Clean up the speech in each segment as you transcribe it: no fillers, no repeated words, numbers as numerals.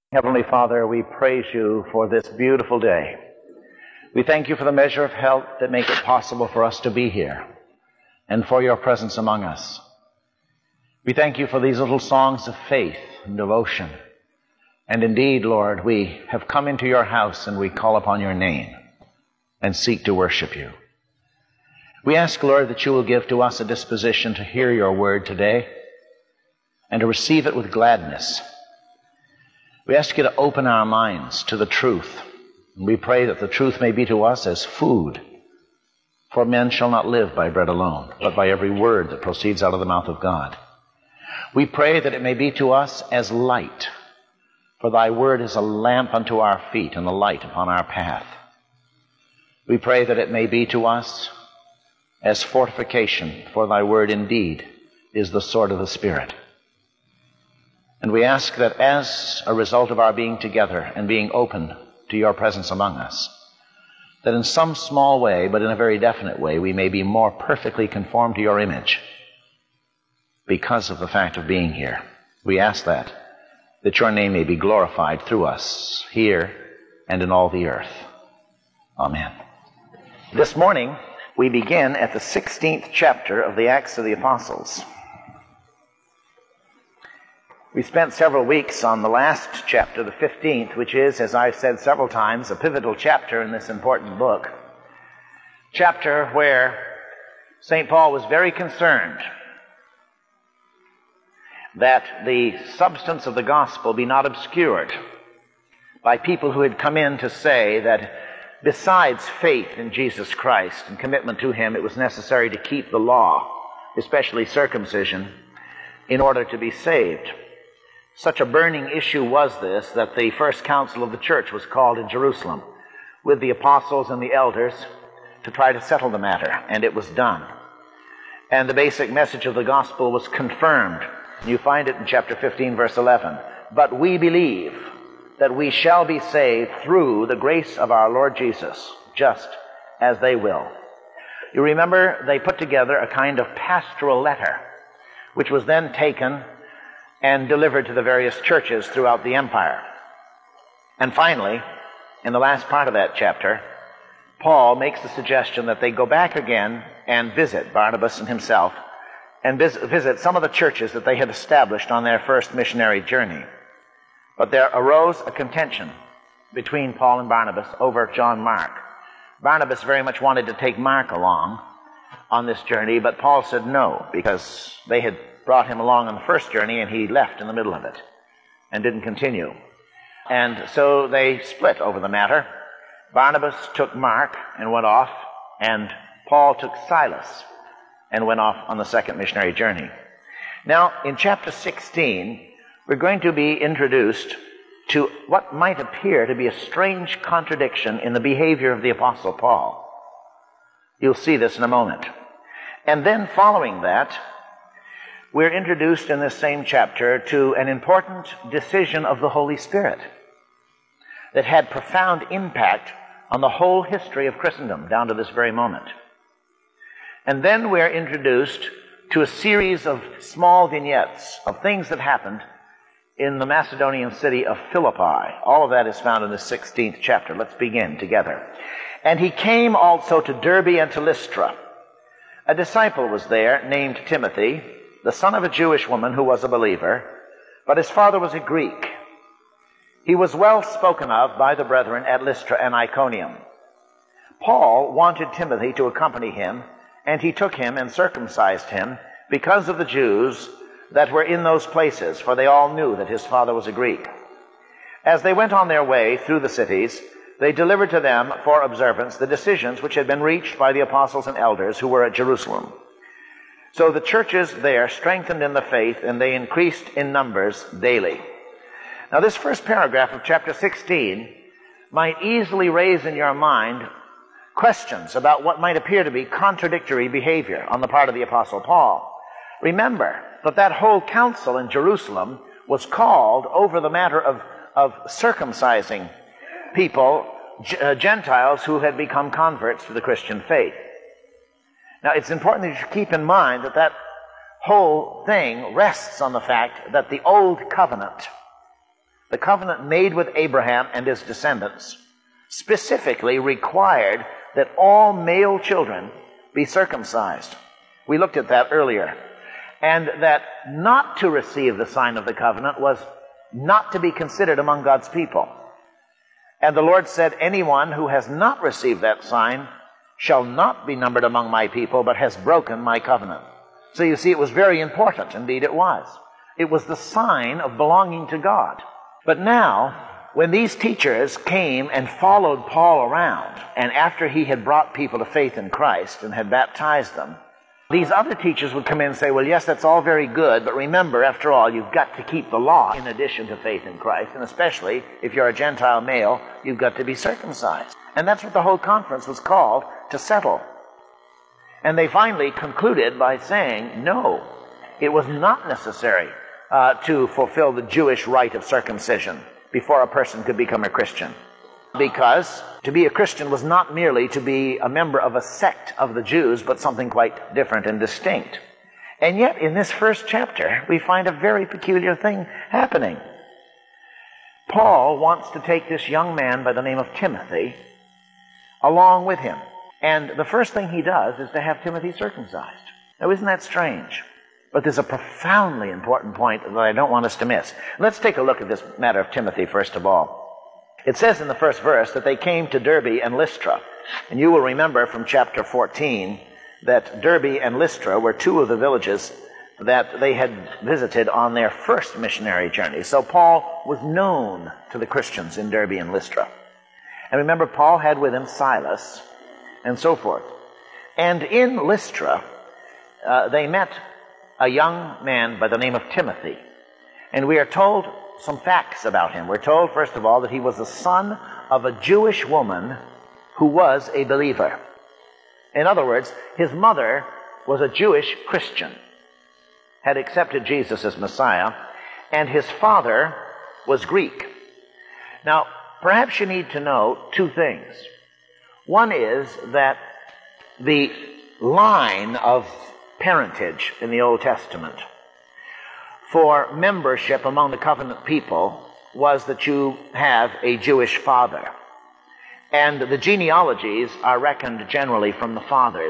Heavenly Father, we praise you for this beautiful day. We thank you for the measure of health that make it possible for us to be here and for your presence among us. We thank you for these little songs of faith and devotion. And indeed, Lord, we have come into your house and we call upon your name and seek to worship you. We ask, Lord, that you will give to us a disposition to hear your word today and to receive it with gladness. We ask you to open our minds to the truth. And we pray that the truth may be to us as food. For men shall not live by bread alone, but by every word that proceeds out of the mouth of God. We pray that it may be to us as light. For thy word is a lamp unto our feet and a light upon our path. We pray that it may be to us as fortification, for thy word indeed is the sword of the Spirit. And we ask that as a result of our being together and being open to your presence among us, that in some small way, but in a very definite way, we may be more perfectly conformed to your image because of the fact of being here. We ask that your name may be glorified through us here and in all the earth. Amen. This morning, we begin at the 16th chapter of the Acts of the Apostles. We spent several weeks on the last chapter, the 15th, which is, as I've said several times, a pivotal chapter in this important book. Chapter where St. Paul was very concerned that the substance of the gospel be not obscured by people who had come in to say that besides faith in Jesus Christ and commitment to him, it was necessary to keep the law, especially circumcision, in order to be saved. Such a burning issue was this that the first council of the church was called in Jerusalem with the apostles and the elders to try to settle the matter, and it was done. And the basic message of the gospel was confirmed. You find it in chapter 15, verse 11. But we believe that we shall be saved through the grace of our Lord Jesus, just as they will. You remember they put together a kind of pastoral letter, which was then taken and delivered to the various churches throughout the empire. And finally, in the last part of that chapter, Paul makes the suggestion that they go back again and visit Barnabas and himself and visit some of the churches that they had established on their first missionary journey. But there arose a contention between Paul and Barnabas over John Mark. Barnabas very much wanted to take Mark along on this journey, but Paul said no, because they had brought him along on the first journey and he left in the middle of it and didn't continue. And so they split over the matter. Barnabas took Mark and went off, and Paul took Silas and went off on the second missionary journey. Now, in chapter 16, we're going to be introduced to what might appear to be a strange contradiction in the behavior of the Apostle Paul. You'll see this in a moment. And then following that, we're introduced in this same chapter to an important decision of the Holy Spirit that had profound impact on the whole history of Christendom down to this very moment. And then we're introduced to a series of small vignettes of things that happened in the Macedonian city of Philippi. All of that is found in the 16th chapter. Let's begin together. And he came also to Derbe and to Lystra. A disciple was there named Timothy, the son of a Jewish woman who was a believer, but his father was a Greek. He was well spoken of by the brethren at Lystra and Iconium. Paul wanted Timothy to accompany him, and he took him and circumcised him because of the Jews that were in those places, for they all knew that his father was a Greek. As they went on their way through the cities, they delivered to them for observance the decisions which had been reached by the apostles and elders who were at Jerusalem. So the churches there strengthened in the faith, and they increased in numbers daily. Now, this first paragraph of chapter 16 might easily raise in your mind questions about what might appear to be contradictory behavior on the part of the Apostle Paul. Remember that whole council in Jerusalem was called over the matter of circumcising people, Gentiles who had become converts to the Christian faith. Now, it's important that you keep in mind that whole thing rests on the fact that the Old Covenant The covenant made with Abraham and his descendants specifically required that all male children be circumcised. We looked at that earlier. And that not to receive the sign of the covenant was not to be considered among God's people. And the Lord said, anyone who has not received that sign shall not be numbered among my people, but has broken my covenant. So you see, it was very important. Indeed, it was. It was the sign of belonging to God. But now, when these teachers came and followed Paul around, and after he had brought people to faith in Christ and had baptized them, these other teachers would come in and say, well, yes, that's all very good, but remember, after all, you've got to keep the law in addition to faith in Christ, and especially if you're a Gentile male, you've got to be circumcised. And that's what the whole conference was called to settle. And they finally concluded by saying, no, it was not necessary to fulfill the Jewish rite of circumcision before a person could become a Christian. Because to be a Christian was not merely to be a member of a sect of the Jews, but something quite different and distinct. And yet, in this first chapter, we find a very peculiar thing happening. Paul wants to take this young man by the name of Timothy along with him. And the first thing he does is to have Timothy circumcised. Now, isn't that strange? But there's a profoundly important point that I don't want us to miss. Let's take a look at this matter of Timothy first of all. It says in the first verse that they came to Derbe and Lystra. And you will remember from chapter 14 that Derbe and Lystra were two of the villages that they had visited on their first missionary journey. So Paul was known to the Christians in Derbe and Lystra. And remember, Paul had with him Silas and so forth. And in Lystra, they met a young man by the name of Timothy. And we are told some facts about him. We're told, first of all, that he was the son of a Jewish woman who was a believer. In other words, his mother was a Jewish Christian, had accepted Jesus as Messiah, and his father was Greek. Now, perhaps you need to know two things. One is that the line of parentage in the Old Testament for membership among the covenant people was that you have a Jewish father. And the genealogies are reckoned generally from the fathers.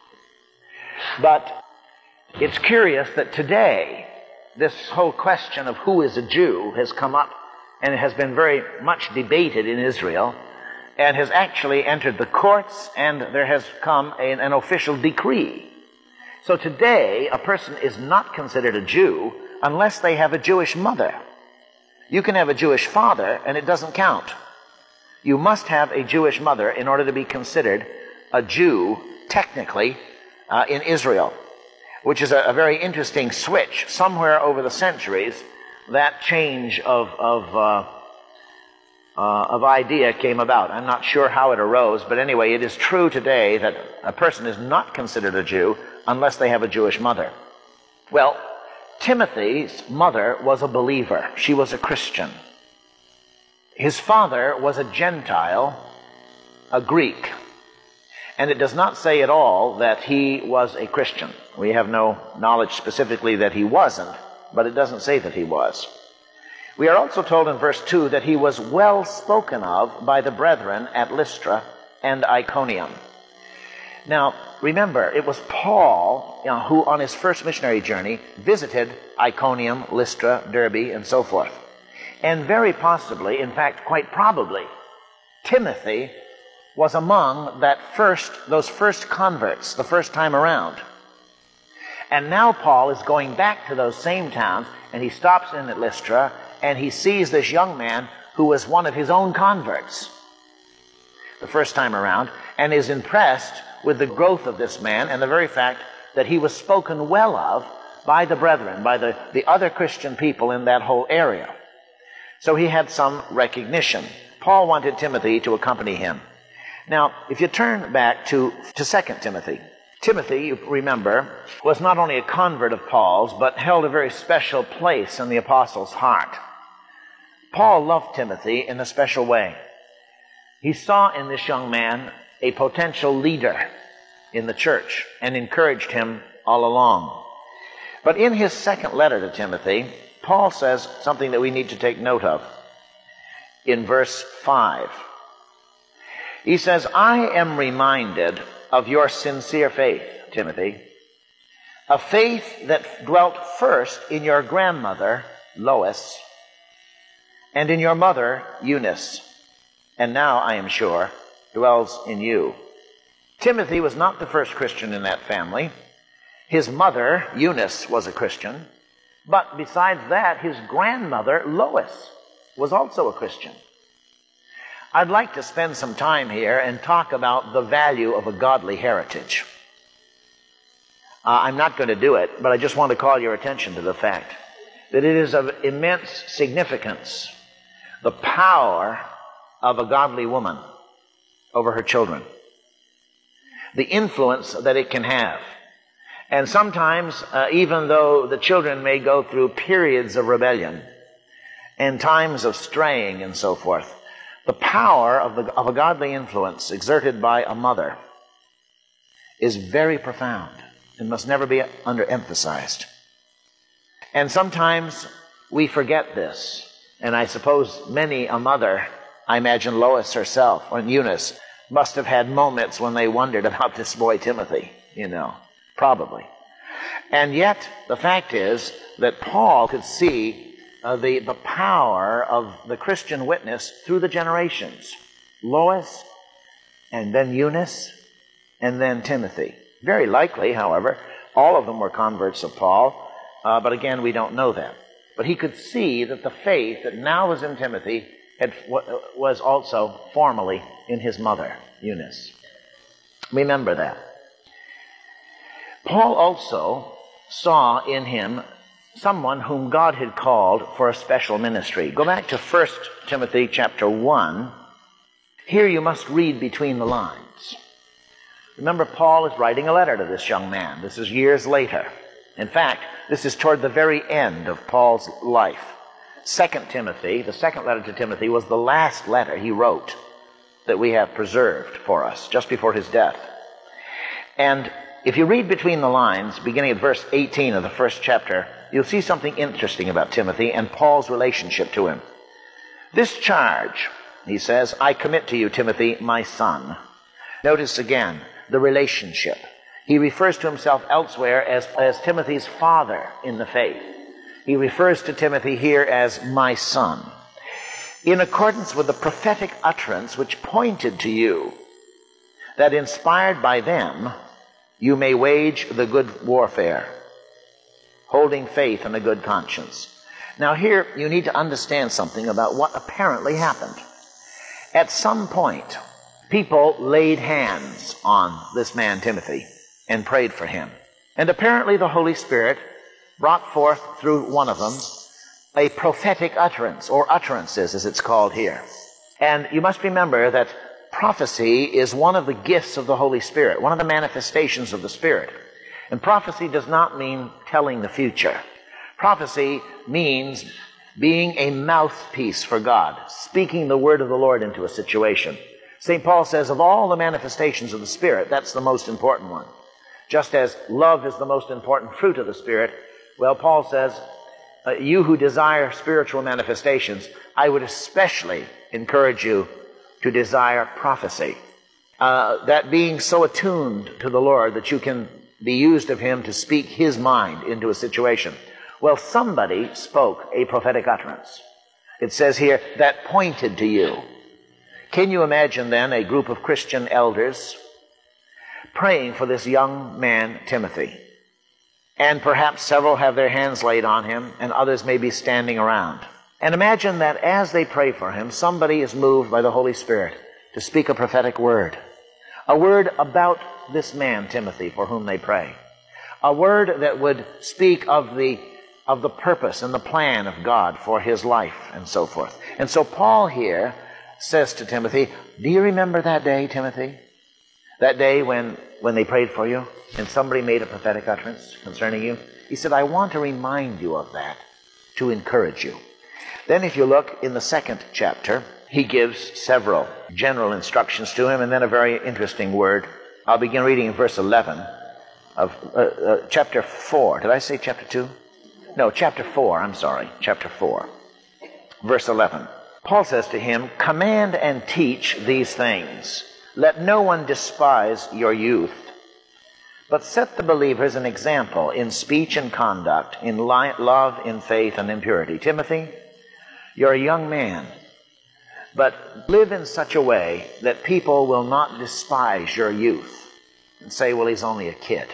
But it's curious that today, this whole question of who is a Jew has come up, and it has been very much debated in Israel, and has actually entered the courts, and there has come an official decree. So today, a person is not considered a Jew unless they have a Jewish mother. You can have a Jewish father, and it doesn't count. You must have a Jewish mother in order to be considered a Jew, technically, in Israel, which is a very interesting switch. Somewhere over the centuries, that change of idea came about. I'm not sure how it arose, but anyway, it is true today that a person is not considered a Jew unless they have a Jewish mother. Well, Timothy's mother was a believer. She was a Christian. His father was a Gentile, a Greek. And it does not say at all that he was a Christian. We have no knowledge specifically that he wasn't, but it doesn't say that he was. We are also told in verse 2 that he was well spoken of by the brethren at Lystra and Iconium. Now, remember, it was Paul who on his first missionary journey visited Iconium, Lystra, Derbe, and so forth. And very possibly, in fact, quite probably, Timothy was among those first converts, the first time around. And now Paul is going back to those same towns, and he stops in at Lystra, and he sees this young man who was one of his own converts the first time around, and is impressed with the growth of this man and the very fact that he was spoken well of by the brethren, by the other Christian people in that whole area. So he had some recognition. Paul wanted Timothy to accompany him. Now, if you turn back to 2 Timothy, Timothy, you remember, was not only a convert of Paul's, but held a very special place in the apostle's heart. Paul loved Timothy in a special way. He saw in this young man a potential leader in the church and encouraged him all along. But in his second letter to Timothy, Paul says something that we need to take note of. in verse 5. He says, I am reminded of your sincere faith, Timothy, a faith that dwelt first in your grandmother, Lois, and in your mother, Eunice, and now, I am sure, dwells in you. Timothy was not the first Christian in that family. His mother, Eunice, was a Christian. But besides that, his grandmother, Lois, was also a Christian. I'd like to spend some time here and talk about the value of a godly heritage. I'm not going to do it, but I just want to call your attention to the fact that it is of immense significance, the power of a godly woman over her children, the influence that it can have. And sometimes, even though the children may go through periods of rebellion and times of straying and so forth, the power of a godly influence exerted by a mother is very profound and must never be underemphasized. And sometimes we forget this. And I suppose many a mother, I imagine Lois herself or Eunice, must have had moments when they wondered about this boy Timothy, probably. And yet, the fact is that Paul could see the power of the Christian witness through the generations. Lois, and then Eunice, and then Timothy. Very likely, however, all of them were converts of Paul, but again, we don't know that. But he could see that the faith that now was in Timothy was also formerly in his mother, Eunice. Remember that. Paul also saw in him someone whom God had called for a special ministry. Go back to 1 Timothy chapter 1. Here you must read between the lines. Remember, Paul is writing a letter to this young man. This is years later. In fact, this is toward the very end of Paul's life. 2 Timothy, the second letter to Timothy, was the last letter he wrote that we have preserved for us, just before his death. And if you read between the lines, beginning at verse 18 of the first chapter, you'll see something interesting about Timothy and Paul's relationship to him. This charge, he says, I commit to you, Timothy, my son. Notice again the relationship. He refers to himself elsewhere as Timothy's father in the faith. He refers to Timothy here as my son, in accordance with the prophetic utterance which pointed to you, that inspired by them, you may wage the good warfare, holding faith and a good conscience. Now here you need to understand something about what apparently happened. At some point, people laid hands on this man Timothy and prayed for him. And apparently the Holy Spirit brought forth through one of them a prophetic utterance, or utterances as it's called here. And you must remember that prophecy is one of the gifts of the Holy Spirit, one of the manifestations of the Spirit. And prophecy does not mean telling the future. Prophecy means being a mouthpiece for God, speaking the word of the Lord into a situation. St. Paul says of all the manifestations of the Spirit, that's the most important one. Just as love is the most important fruit of the Spirit, well, Paul says, you who desire spiritual manifestations, I would especially encourage you to desire prophecy. That being so attuned to the Lord that you can be used of Him to speak His mind into a situation. Well, somebody spoke a prophetic utterance. It says here, that pointed to you. Can you imagine then a group of Christian elders praying for this young man, Timothy? And perhaps several have their hands laid on him, and others may be standing around. And imagine that as they pray for him, somebody is moved by the Holy Spirit to speak a prophetic word. A word about this man, Timothy, for whom they pray. A word that would speak of the purpose and the plan of God for his life and so forth. And so Paul here says to Timothy, do you remember that day, Timothy? That day when they prayed for you and somebody made a prophetic utterance concerning you? He said, I want to remind you of that to encourage you. Then if you look in the second chapter, he gives several general instructions to him and then a very interesting word. I'll begin reading in verse 11 of chapter 4. Did I say chapter 2? No, chapter 4, I'm sorry. Chapter 4, verse 11. Paul says to him, "Command and teach these things. Let no one despise your youth, but set the believers an example in speech and conduct, in love, in faith, and in purity." Timothy, you're a young man, but live in such a way that people will not despise your youth and say, well, he's only a kid.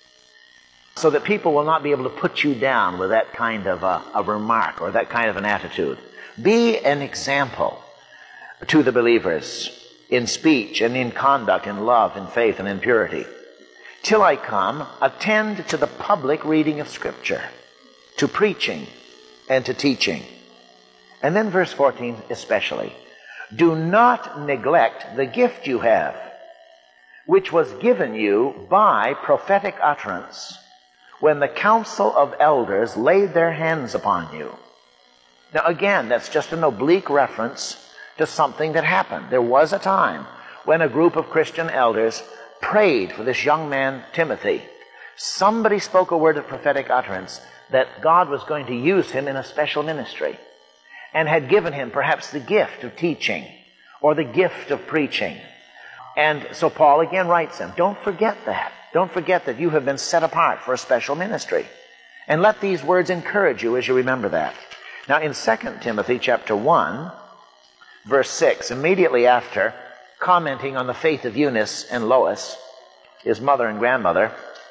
So that people will not be able to put you down with that kind of a remark or that kind of an attitude. Be an example to the believers in speech and in conduct, in love, in faith, and in purity. Till I come, attend to the public reading of Scripture, to preaching and to teaching. And then verse 14 especially, do not neglect the gift you have, which was given you by prophetic utterance, when the council of elders laid their hands upon you. Now again, that's just an oblique reference to something that happened. There was a time when a group of Christian elders prayed for this young man, Timothy. Somebody spoke a word of prophetic utterance that God was going to use him in a special ministry, and had given him perhaps the gift of teaching or the gift of preaching. And so Paul again writes him, don't forget that. Don't forget that you have been set apart for a special ministry. And let these words encourage you as you remember that. Now in 2 Timothy chapter 1, verse 6, immediately after commenting on the faith of Eunice and Lois, his mother and grandmother,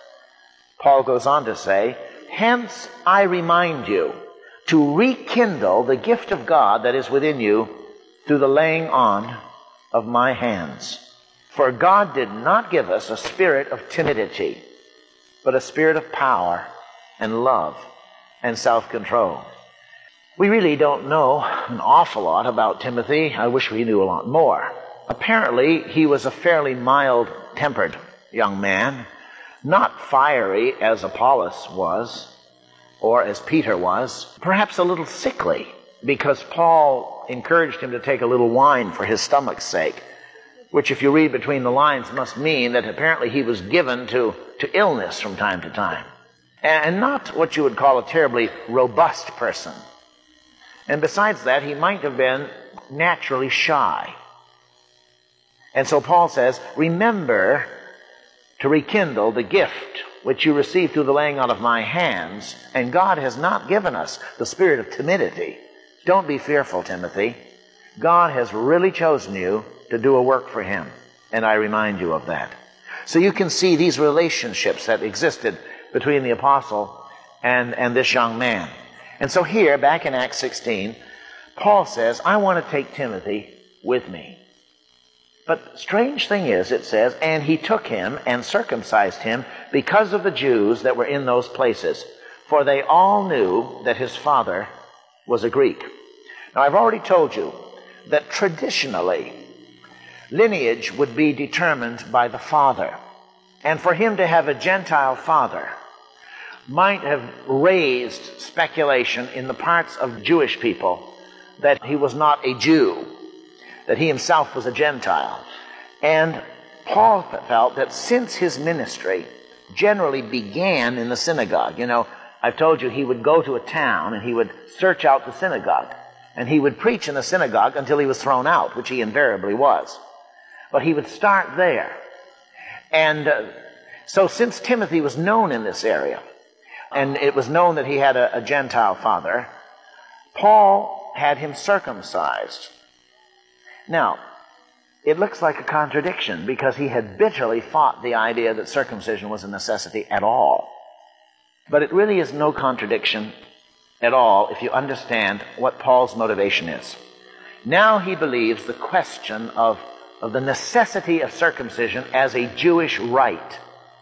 Paul goes on to say, hence I remind you to rekindle the gift of God that is within you through the laying on of my hands. For God did not give us a spirit of timidity, but a spirit of power and love and self-control. We really don't know an awful lot about Timothy. I wish we knew a lot more. Apparently, he was a fairly mild-tempered young man, not fiery as Apollos was, or as Peter was, perhaps a little sickly, because Paul encouraged him to take a little wine for his stomach's sake, which if you read between the lines must mean that apparently he was given to illness from time to time, and not what you would call a terribly robust person. And besides that, he might have been naturally shy. And so Paul says, remember to rekindle the gift which you received through the laying on of my hands, and God has not given us the spirit of timidity. Don't be fearful, Timothy. God has really chosen you to do a work for him, and I remind you of that. So you can see these relationships that existed between the apostle and this young man. And so here, back in Acts 16, Paul says, I want to take Timothy with me. But strange thing is, it says, and he took him and circumcised him because of the Jews that were in those places, for they all knew that his father was a Greek. Now, I've already told you that traditionally, lineage would be determined by the father. And for him to have a Gentile father might have raised speculation in the parts of Jewish people that he was not a Jew, that he himself was a Gentile. And Paul felt that since his ministry generally began in the synagogue, you know, I've told you he would go to a town and he would search out the synagogue, and he would preach in the synagogue until he was thrown out, which he invariably was. But he would start there. And so since Timothy was known in this area, and it was known that he had a Gentile father, Paul had him circumcised. Now, it looks like a contradiction because he had bitterly fought the idea that circumcision was a necessity at all. But it really is no contradiction at all if you understand what Paul's motivation is. Now he believes the question of the necessity of circumcision as a Jewish rite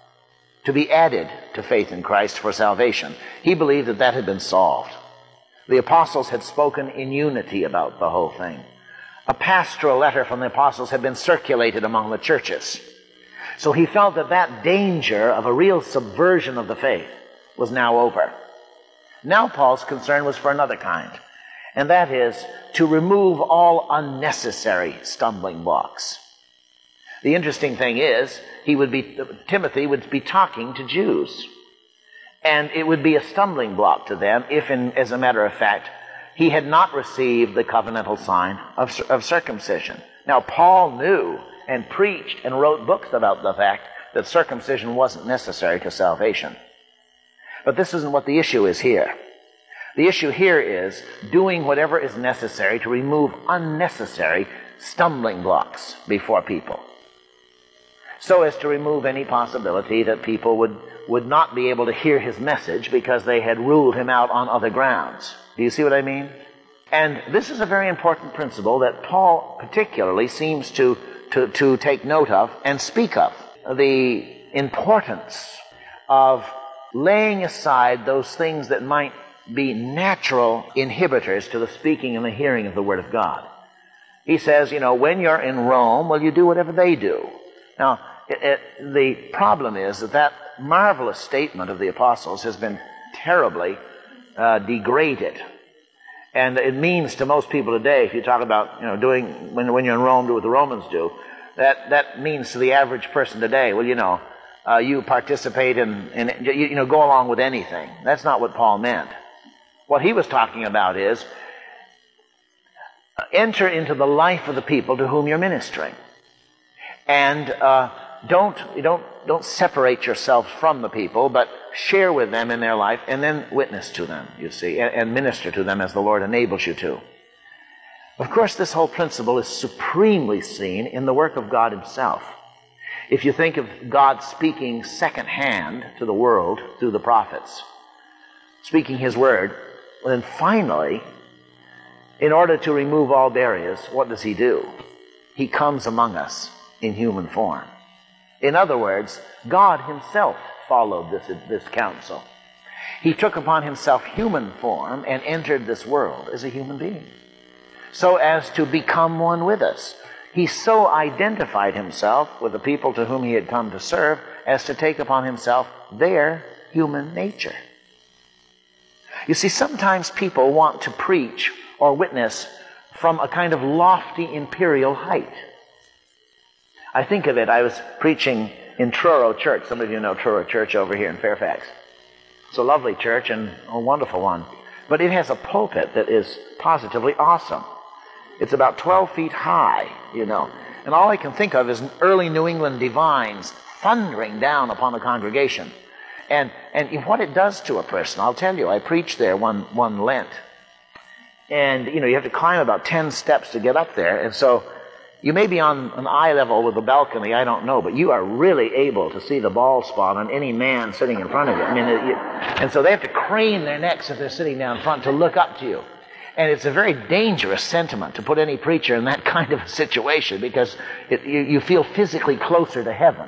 to be added to faith in Christ for salvation. He believed that that had been solved. The apostles had spoken in unity about the whole thing. A pastoral letter from the apostles had been circulated among the churches. So he felt that that danger of a real subversion of the faith was now over. Now Paul's concern was for another kind, and that is to remove all unnecessary stumbling blocks. The interesting thing is, Timothy would be talking to Jews, and it would be a stumbling block to them if, as a matter of fact, he had not received the covenantal sign of circumcision. Now, Paul knew and preached and wrote books about the fact that circumcision wasn't necessary to salvation. But this isn't what the issue is here. The issue here is doing whatever is necessary to remove unnecessary stumbling blocks before people, so as to remove any possibility that people would not be able to hear his message because they had ruled him out on other grounds. Do you see what I mean? And this is a very important principle that Paul particularly seems to take note of and speak of. The importance of laying aside those things that might be natural inhibitors to the speaking and the hearing of the Word of God. He says, when you're in Rome, well, you do whatever they do. Now, the problem is that marvelous statement of the apostles has been terribly degraded. And it means to most people today, if you talk about, doing, when you're in Rome, do what the Romans do, that means to the average person today, well, you participate in go along with anything. That's not what Paul meant. What he was talking about is enter into the life of the people to whom you're ministering. And don't separate yourselves from the people, but share with them in their life and then witness to them, you see, and minister to them as the Lord enables you to. Of course, this whole principle is supremely seen in the work of God himself. If you think of God speaking secondhand to the world through the prophets, speaking his word, then finally, in order to remove all barriers, what does he do? He comes among us in human form. In other words, God himself followed this counsel. He took upon himself human form and entered this world as a human being, so as to become one with us. He so identified himself with the people to whom he had come to serve as to take upon himself their human nature. You see, sometimes people want to preach or witness from a kind of lofty imperial height. I think of it, I was preaching in Truro Church. Some of you know Truro Church over here in Fairfax. It's a lovely church and a wonderful one. But it has a pulpit that is positively awesome. It's about 12 feet high, And all I can think of is early New England divines thundering down upon the congregation. And what it does to a person, I'll tell you, I preached there one Lent. And, you have to climb about 10 steps to get up there. And so you may be on an eye level with the balcony, I don't know, but you are really able to see the bald spot on any man sitting in front of you. And so they have to crane their necks if they're sitting down front to look up to you. And it's a very dangerous sentiment to put any preacher in that kind of a situation because you feel physically closer to heaven,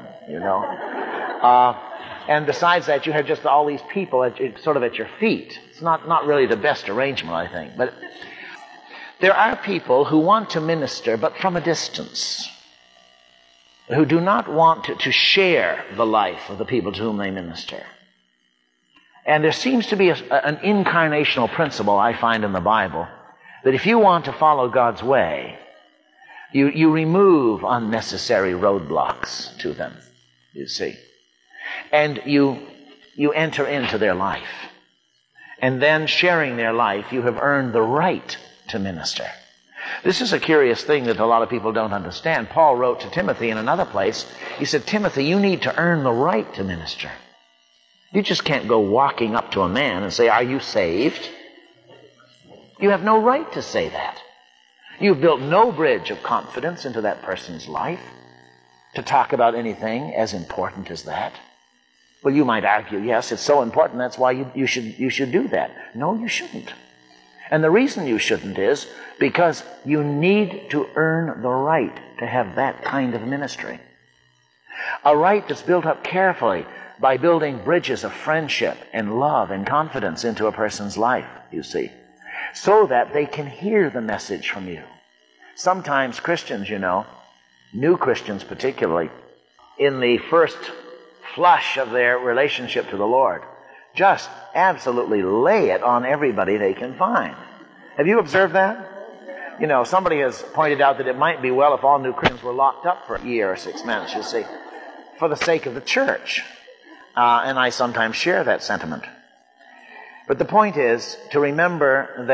And besides that, you have just all these people sort of at your feet. It's not really the best arrangement, I think. But there are people who want to minister, but from a distance, who do not want to share the life of the people to whom they minister. And there seems to be an incarnational principle I find in the Bible, that if you want to follow God's way, you remove unnecessary roadblocks to them, you see. And you enter into their life. And then sharing their life, you have earned the right to minister. This is a curious thing that a lot of people don't understand. Paul wrote to Timothy in another place. He said, Timothy, you need to earn the right to minister. You just can't go walking up to a man and say, are you saved? You have no right to say that. You've built no bridge of confidence into that person's life to talk about anything as important as that. Well, you might argue, yes, it's so important, that's why you should do that. No, you shouldn't. And the reason you shouldn't is because you need to earn the right to have that kind of ministry. A right that's built up carefully by building bridges of friendship and love and confidence into a person's life, you see, so that they can hear the message from you. Sometimes Christians, new Christians particularly, in the first flush of their relationship to the Lord, just absolutely lay it on everybody they can find. Have you observed that? Somebody has pointed out that it might be well if all new Christians were locked up for a year or 6 months, you see, for the sake of the church. And I sometimes share that sentiment. But the point is to remember that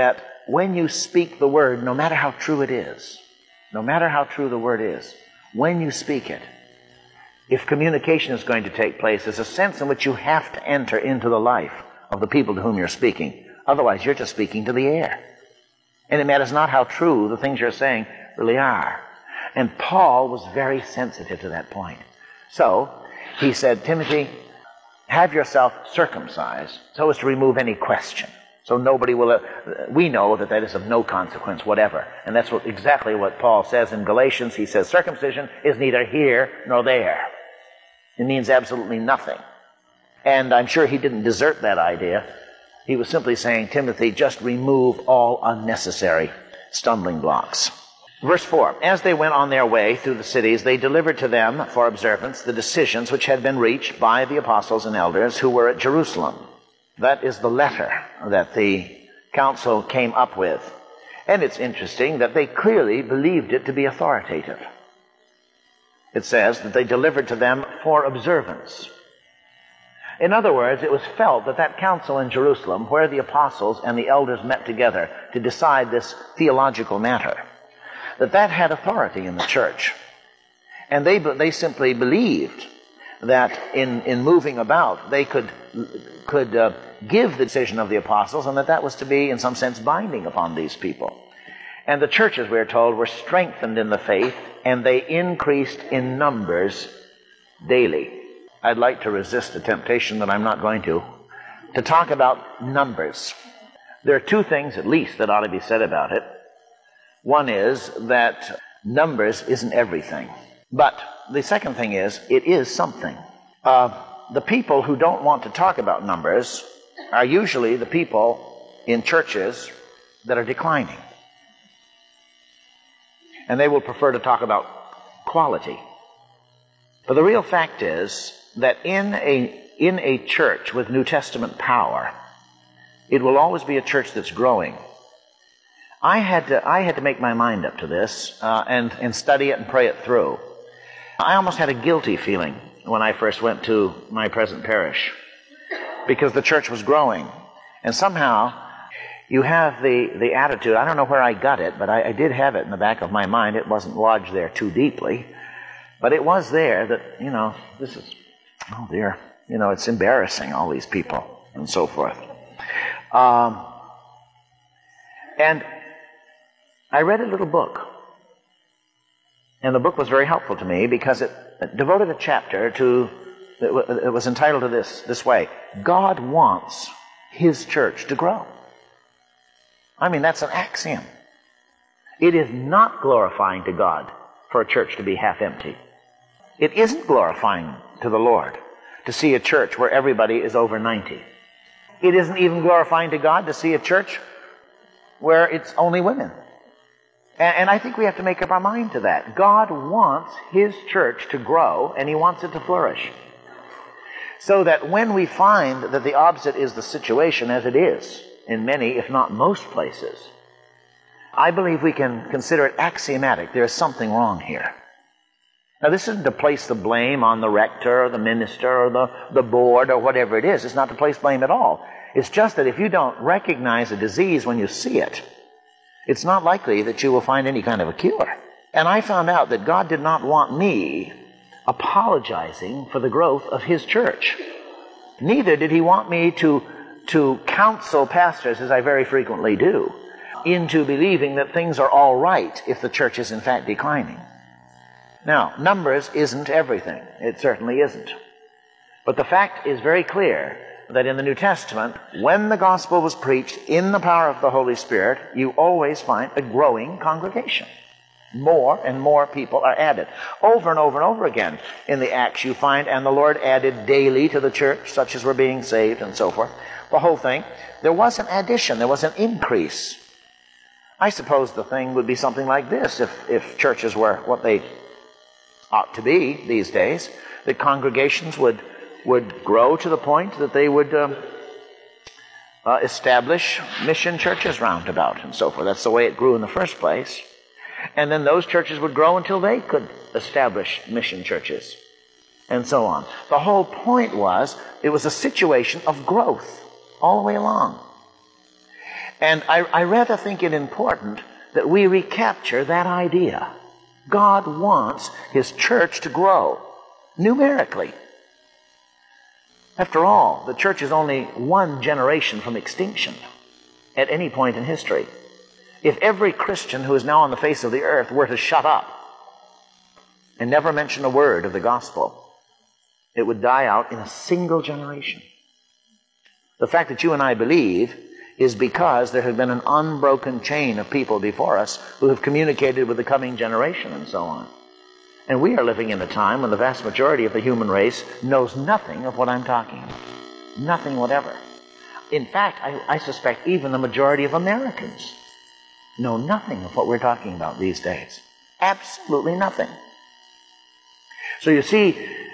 when you speak the word, no matter how true it is, no matter how true the word is, when you speak it, if communication is going to take place, there's a sense in which you have to enter into the life of the people to whom you're speaking. Otherwise, you're just speaking to the air. And it matters not how true the things you're saying really are. And Paul was very sensitive to that point. So, he said, Timothy, have yourself circumcised so as to remove any question. So nobody will, we know that that is of no consequence whatever. And that's exactly what Paul says in Galatians. He says, circumcision is neither here nor there. It means absolutely nothing. And I'm sure he didn't desert that idea. He was simply saying, Timothy, just remove all unnecessary stumbling blocks. Verse 4, as they went on their way through the cities, they delivered to them for observance the decisions which had been reached by the apostles and elders who were at Jerusalem. That is the letter that the council came up with. And it's interesting that they clearly believed it to be authoritative. It says that they delivered to them for observance. In other words, it was felt that that council in Jerusalem, where the apostles and the elders met together to decide this theological matter, that had authority in the church. And they simply believed that in moving about, they could give the decision of the apostles, and that was to be, in some sense, binding upon these people. And the churches, we're told, were strengthened in the faith, and they increased in numbers daily. I'd like to resist the temptation that I'm not going to talk about numbers. There are two things, at least, that ought to be said about it. One is that numbers isn't everything. But the second thing is, it is something. The people who don't want to talk about numbers are usually the people in churches that are declining. And they will prefer to talk about quality. But the real fact is that in a church with New Testament power, it will always be a church that's growing. I had to make my mind up to this and study it and pray it through. I almost had a guilty feeling when I first went to my present parish, because the church was growing. And somehow you have the attitude, I don't know where I got it, but I did have it in the back of my mind. It wasn't lodged there too deeply, but it was there that, this is, oh dear, it's embarrassing, all these people, and so forth. And I read a little book. And the book was very helpful to me because it devoted a chapter to, it was entitled to this way, God wants His church to grow. I mean, that's an axiom. It is not glorifying to God for a church to be half empty. It isn't glorifying to the Lord to see a church where everybody is over 90. It isn't even glorifying to God to see a church where it's only women. And I think we have to make up our mind to that. God wants His church to grow, and He wants it to flourish. So that when we find that the opposite is the situation, as it is in many, if not most places, I believe we can consider it axiomatic. There is something wrong here. Now, this isn't to place the blame on the rector or the minister or the board or whatever it is. It's not to place blame at all. It's just that if you don't recognize a disease when you see it, it's not likely that you will find any kind of a cure. And I found out that God did not want me apologizing for the growth of His church. Neither did He want me to counsel pastors, as I very frequently do, into believing that things are all right if the church is in fact declining. Now, numbers isn't everything. It certainly isn't. But the fact is very clear that in the New Testament, when the gospel was preached in the power of the Holy Spirit, you always find a growing congregation. More and more people are added. Over and over and over again in the Acts you find, and the Lord added daily to the church, such as were being saved and so forth. The whole thing, there was an addition, there was an increase. I suppose the thing would be something like this, if churches were what they ought to be these days, that congregations would grow to the point that they would establish mission churches round about and so forth. That's the way it grew in the first place. And then those churches would grow until they could establish mission churches and so on. The whole point was, it was a situation of growth all the way along. And I rather think it important that we recapture that idea. God wants His church to grow numerically. After all, the church is only one generation from extinction at any point in history. If every Christian who is now on the face of the earth were to shut up and never mention a word of the gospel, it would die out in a single generation. The fact that you and I believe is because there has been an unbroken chain of people before us who have communicated with the coming generation and so on. And we are living in a time when the vast majority of the human race knows nothing of what I'm talking about. Nothing whatever. In fact, I suspect even the majority of Americans know nothing of what we're talking about these days. Absolutely nothing. So you see,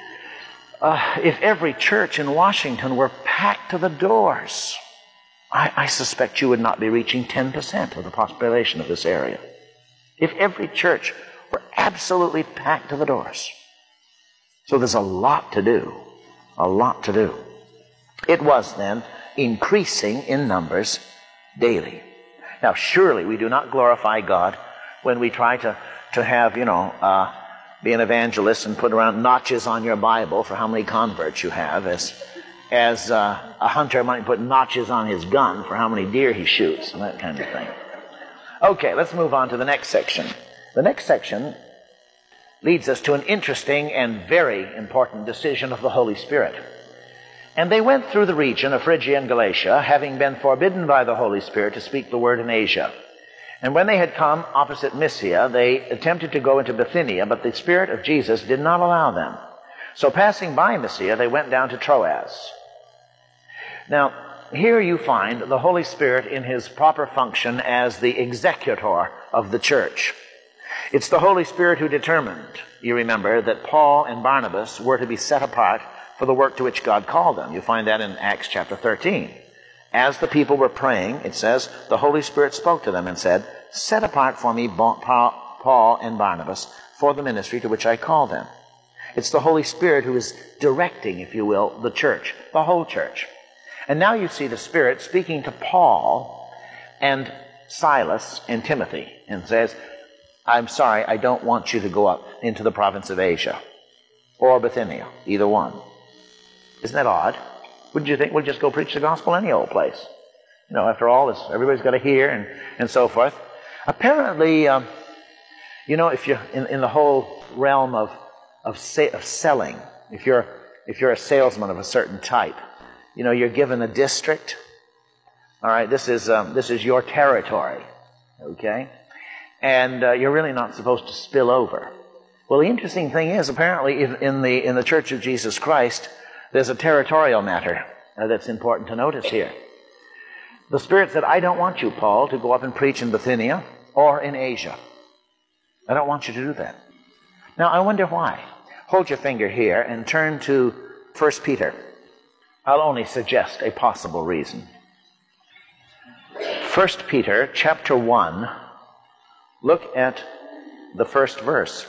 if every church in Washington were packed to the doors, I suspect you would not be reaching 10% of the population of this area. If every church were absolutely packed to the doors. So there's a lot to do. A lot to do. It was then increasing in numbers daily. Now, surely we do not glorify God when we try to have, be an evangelist and put around notches on your Bible for how many converts you have, as a hunter might put notches on his gun for how many deer he shoots, and that kind of thing. Okay, let's move on to the next section. The next section leads us to an interesting and very important decision of the Holy Spirit. And they went through the region of Phrygia and Galatia, having been forbidden by the Holy Spirit to speak the word in Asia. And when they had come opposite Mysia, they attempted to go into Bithynia, but the Spirit of Jesus did not allow them. So passing by Mysia, they went down to Troas. Now, here you find the Holy Spirit in His proper function as the executor of the church. It's the Holy Spirit who determined, you remember, that Paul and Barnabas were to be set apart for the work to which God called them. You find that in Acts chapter 13. As the people were praying, it says, the Holy Spirit spoke to them and said, "Set apart for me Paul and Barnabas for the ministry to which I call them." It's the Holy Spirit who is directing, if you will, the church, the whole church. And now you see the Spirit speaking to Paul and Silas and Timothy and says, "I'm sorry, I don't want you to go up into the province of Asia or Bithynia, either one." Isn't that odd? Wouldn't you think we'll just go preach the gospel any old place? After all, everybody's got to hear and so forth. Apparently, if you're in the whole realm of selling, if you're a salesman of a certain type, you're given a district. All right, this is your territory, okay? And you're really not supposed to spill over. Well, the interesting thing is, apparently, in the Church of Jesus Christ, there's a territorial matter that's important to notice here. The Spirit said, "I don't want you, Paul, to go up and preach in Bithynia or in Asia. I don't want you to do that." Now, I wonder why. Hold your finger here and turn to 1 Peter. I'll only suggest a possible reason. 1 Peter chapter 1, look at the first verse.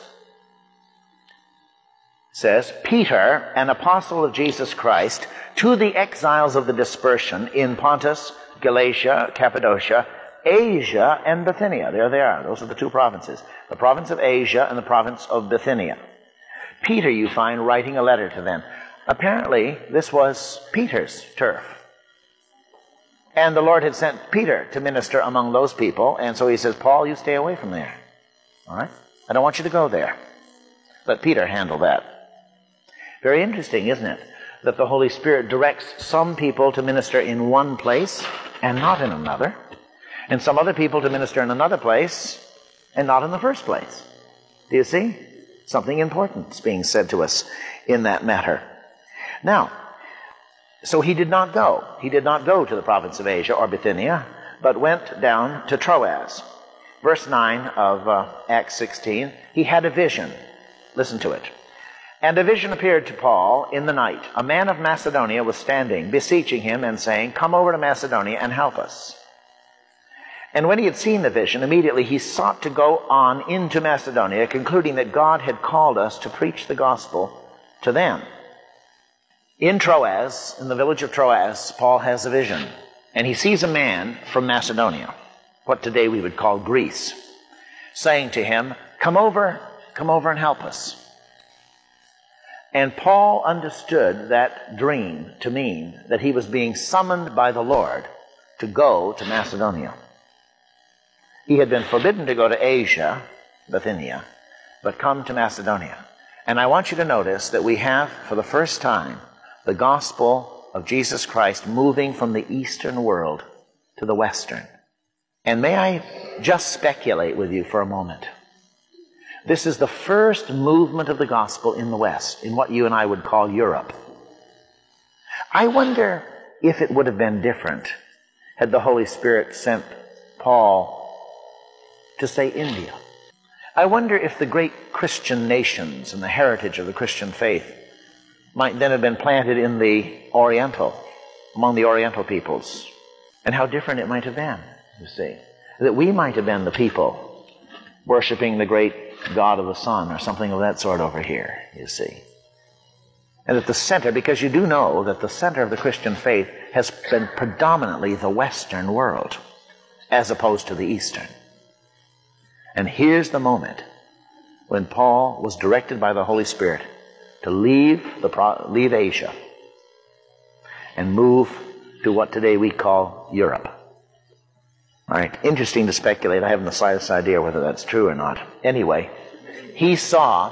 It says, "Peter, an apostle of Jesus Christ, to the exiles of the dispersion in Pontus, Galatia, Cappadocia, Asia, and Bithynia." There they are. Those are the two provinces. The province of Asia and the province of Bithynia. Peter, you find, writing a letter to them. Apparently, this was Peter's turf. And the Lord had sent Peter to minister among those people, and so he says, "Paul, you stay away from there. All right? I don't want you to go there." Let Peter handle that. Very interesting, isn't it, that the Holy Spirit directs some people to minister in one place and not in another, and some other people to minister in another place and not in the first place. Do you see? Something important is being said to us in that matter. Now, so he did not go. He did not go to the province of Asia or Bithynia, but went down to Troas. Verse 9 of Acts 16, he had a vision. Listen to it. "And a vision appeared to Paul in the night. A man of Macedonia was standing, beseeching him and saying, 'Come over to Macedonia and help us.' And when he had seen the vision, immediately he sought to go on into Macedonia, concluding that God had called us to preach the gospel to them." In Troas, in the village of Troas, Paul has a vision. And he sees a man from Macedonia, what today we would call Greece, saying to him, come over and help us. And Paul understood that dream to mean that he was being summoned by the Lord to go to Macedonia. He had been forbidden to go to Asia, Bithynia, but come to Macedonia. And I want you to notice that we have, for the first time, the gospel of Jesus Christ moving from the eastern world to the western. And may I just speculate with you for a moment? This is the first movement of the gospel in the West, in what you and I would call Europe. I wonder if it would have been different had the Holy Spirit sent Paul to, say, India. I wonder if the great Christian nations and the heritage of the Christian faith might then have been planted in among the Oriental peoples, and how different it might have been, you see. That we might have been the people worshiping the great God of the sun or something of that sort over here, you see. And at the center, because you do know that the center of the Christian faith has been predominantly the Western world, as opposed to the Eastern. And here's the moment when Paul was directed by the Holy Spirit to leave Asia and move to what today we call Europe. All right, interesting to speculate. I haven't the slightest idea whether that's true or not. Anyway, he saw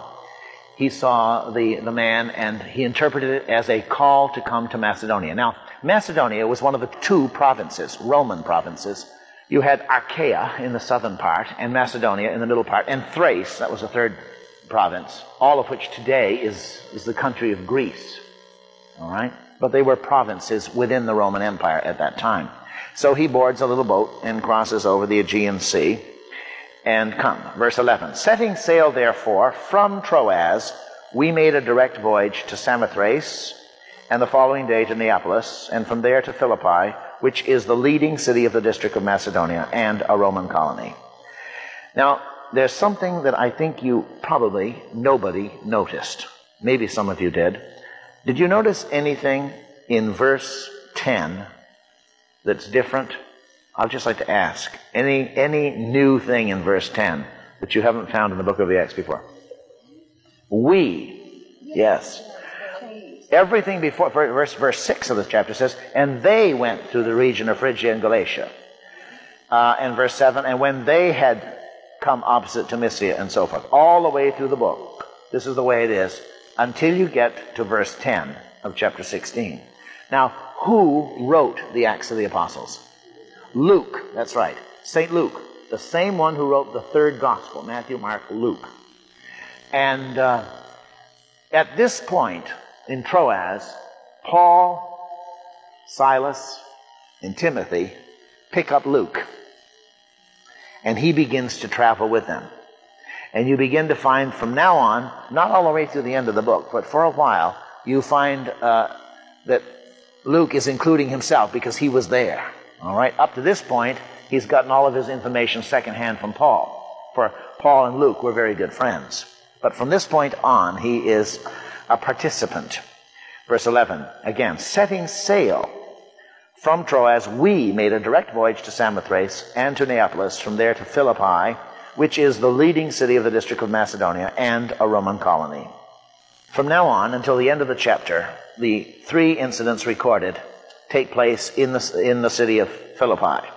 the man, and he interpreted it as a call to come to Macedonia. Now, Macedonia was one of the two provinces, Roman provinces. You had Achaia in the southern part, and Macedonia in the middle part, and Thrace, that was the third province, all of which today is the country of Greece. All right? But they were provinces within the Roman Empire at that time. So he boards a little boat and crosses over the Aegean Sea and come. Verse 11, setting sail therefore from Troas, we made a direct voyage to Samothrace, and the following day to Neapolis, and from there to Philippi, which is the leading city of the district of Macedonia and a Roman colony. Now, there's something that I think nobody noticed. Maybe some of you did. Did you notice anything in verse 10 that's different? I'd just like to ask, any new thing in verse 10 that you haven't found in the book of the Acts before? Yes. Everything before, verse 6 of this chapter says, and they went through the region of Phrygia and Galatia. And verse 7, and when they had come opposite to Mysia and so forth, all the way through the book. This is the way it is, until you get to verse 10 of chapter 16. Now, who wrote the Acts of the Apostles? Luke, that's right. St. Luke, the same one who wrote the third gospel, Matthew, Mark, Luke. And at this point in Troas, Paul, Silas, and Timothy pick up Luke. And he begins to travel with them. And you begin to find from now on, not all the way to the end of the book, but for a while, you find that Luke is including himself because he was there. All right? Up to this point, he's gotten all of his information secondhand from Paul. For Paul and Luke were very good friends. But from this point on, he is a participant. Verse 11, again, setting sail from Troas, we made a direct voyage to Samothrace and to Neapolis, from there to Philippi, which is the leading city of the district of Macedonia and a Roman colony. From now on, until the end of the chapter, the three incidents recorded take place in the city of Philippi.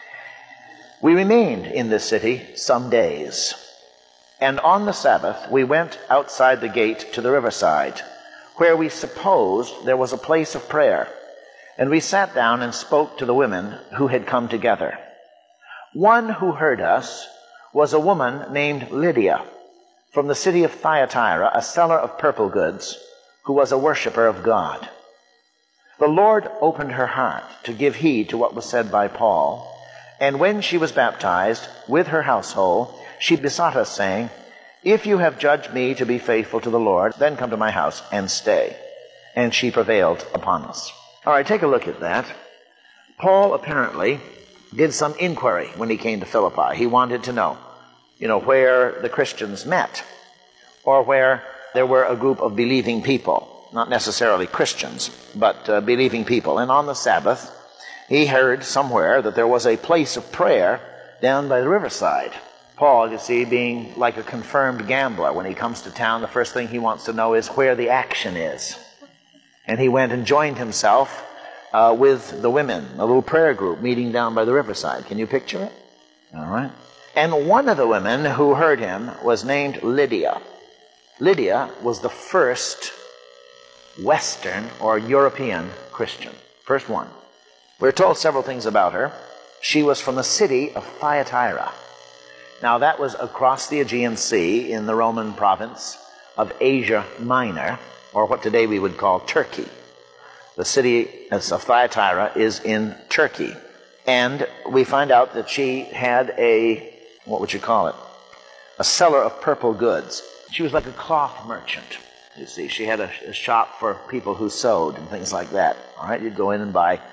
We remained in this city some days, and on the Sabbath we went outside the gate to the riverside, where we supposed there was a place of prayer, and we sat down and spoke to the women who had come together. One who heard us was a woman named Lydia, from the city of Thyatira, a seller of purple goods, who was a worshiper of God. The Lord opened her heart to give heed to what was said by Paul, and when she was baptized with her household, she besought us, saying, if you have judged me to be faithful to the Lord, then come to my house and stay. And she prevailed upon us. All right, take a look at that. Paul apparently did some inquiry when he came to Philippi. He wanted to know, where the Christians met, or where there were a group of believing people, not necessarily Christians, but believing people. And on the Sabbath, he heard somewhere that there was a place of prayer down by the riverside. Paul, you see, being like a confirmed gambler, when he comes to town, the first thing he wants to know is where the action is. And he went and joined himself with the women, a little prayer group meeting down by the riverside. Can you picture it? All right. And one of the women who heard him was named Lydia. Lydia was the first Western or European Christian. First one. We're told several things about her. She was from the city of Thyatira. Now that was across the Aegean Sea in the Roman province of Asia Minor, or what today we would call Turkey. The city of Thyatira is in Turkey. And we find out that she had a, what would you call it? A seller of purple goods. She was like a cloth merchant, you see. She had a shop for people who sewed and things like that. All right, you'd go in and buy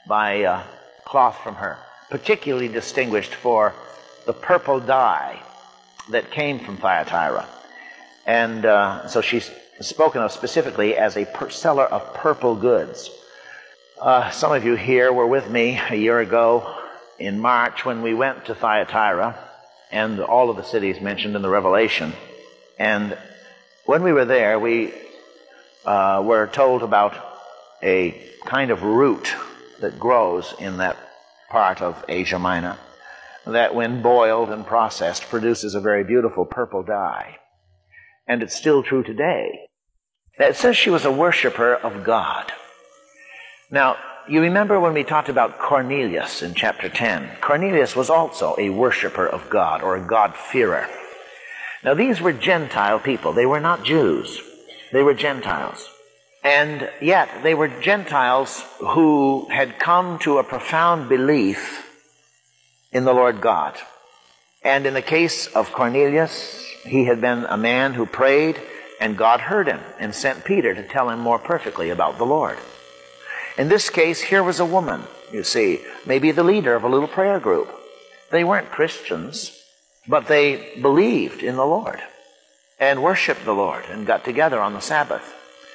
cloth from her. Particularly distinguished for the purple dye that came from Thyatira. And so she's spoken of specifically as a seller of purple goods. Some of you here were with me a year ago in March when we went to Thyatira and all of the cities mentioned in the Revelation. And when we were there, we were told about a kind of root that grows in that part of Asia Minor that when boiled and processed produces a very beautiful purple dye. And it's still true today. It says she was a worshiper of God. Now, you remember when we talked about Cornelius in chapter 10. Cornelius was also a worshiper of God, or a God-fearer. Now, these were Gentile people. They were not Jews. They were Gentiles. And yet, they were Gentiles who had come to a profound belief in the Lord God. And in the case of Cornelius, he had been a man who prayed, and God heard him and sent Peter to tell him more perfectly about the Lord. In this case, here was a woman, you see, maybe the leader of a little prayer group. They weren't Christians, but they believed in the Lord and worshiped the Lord and got together on the Sabbath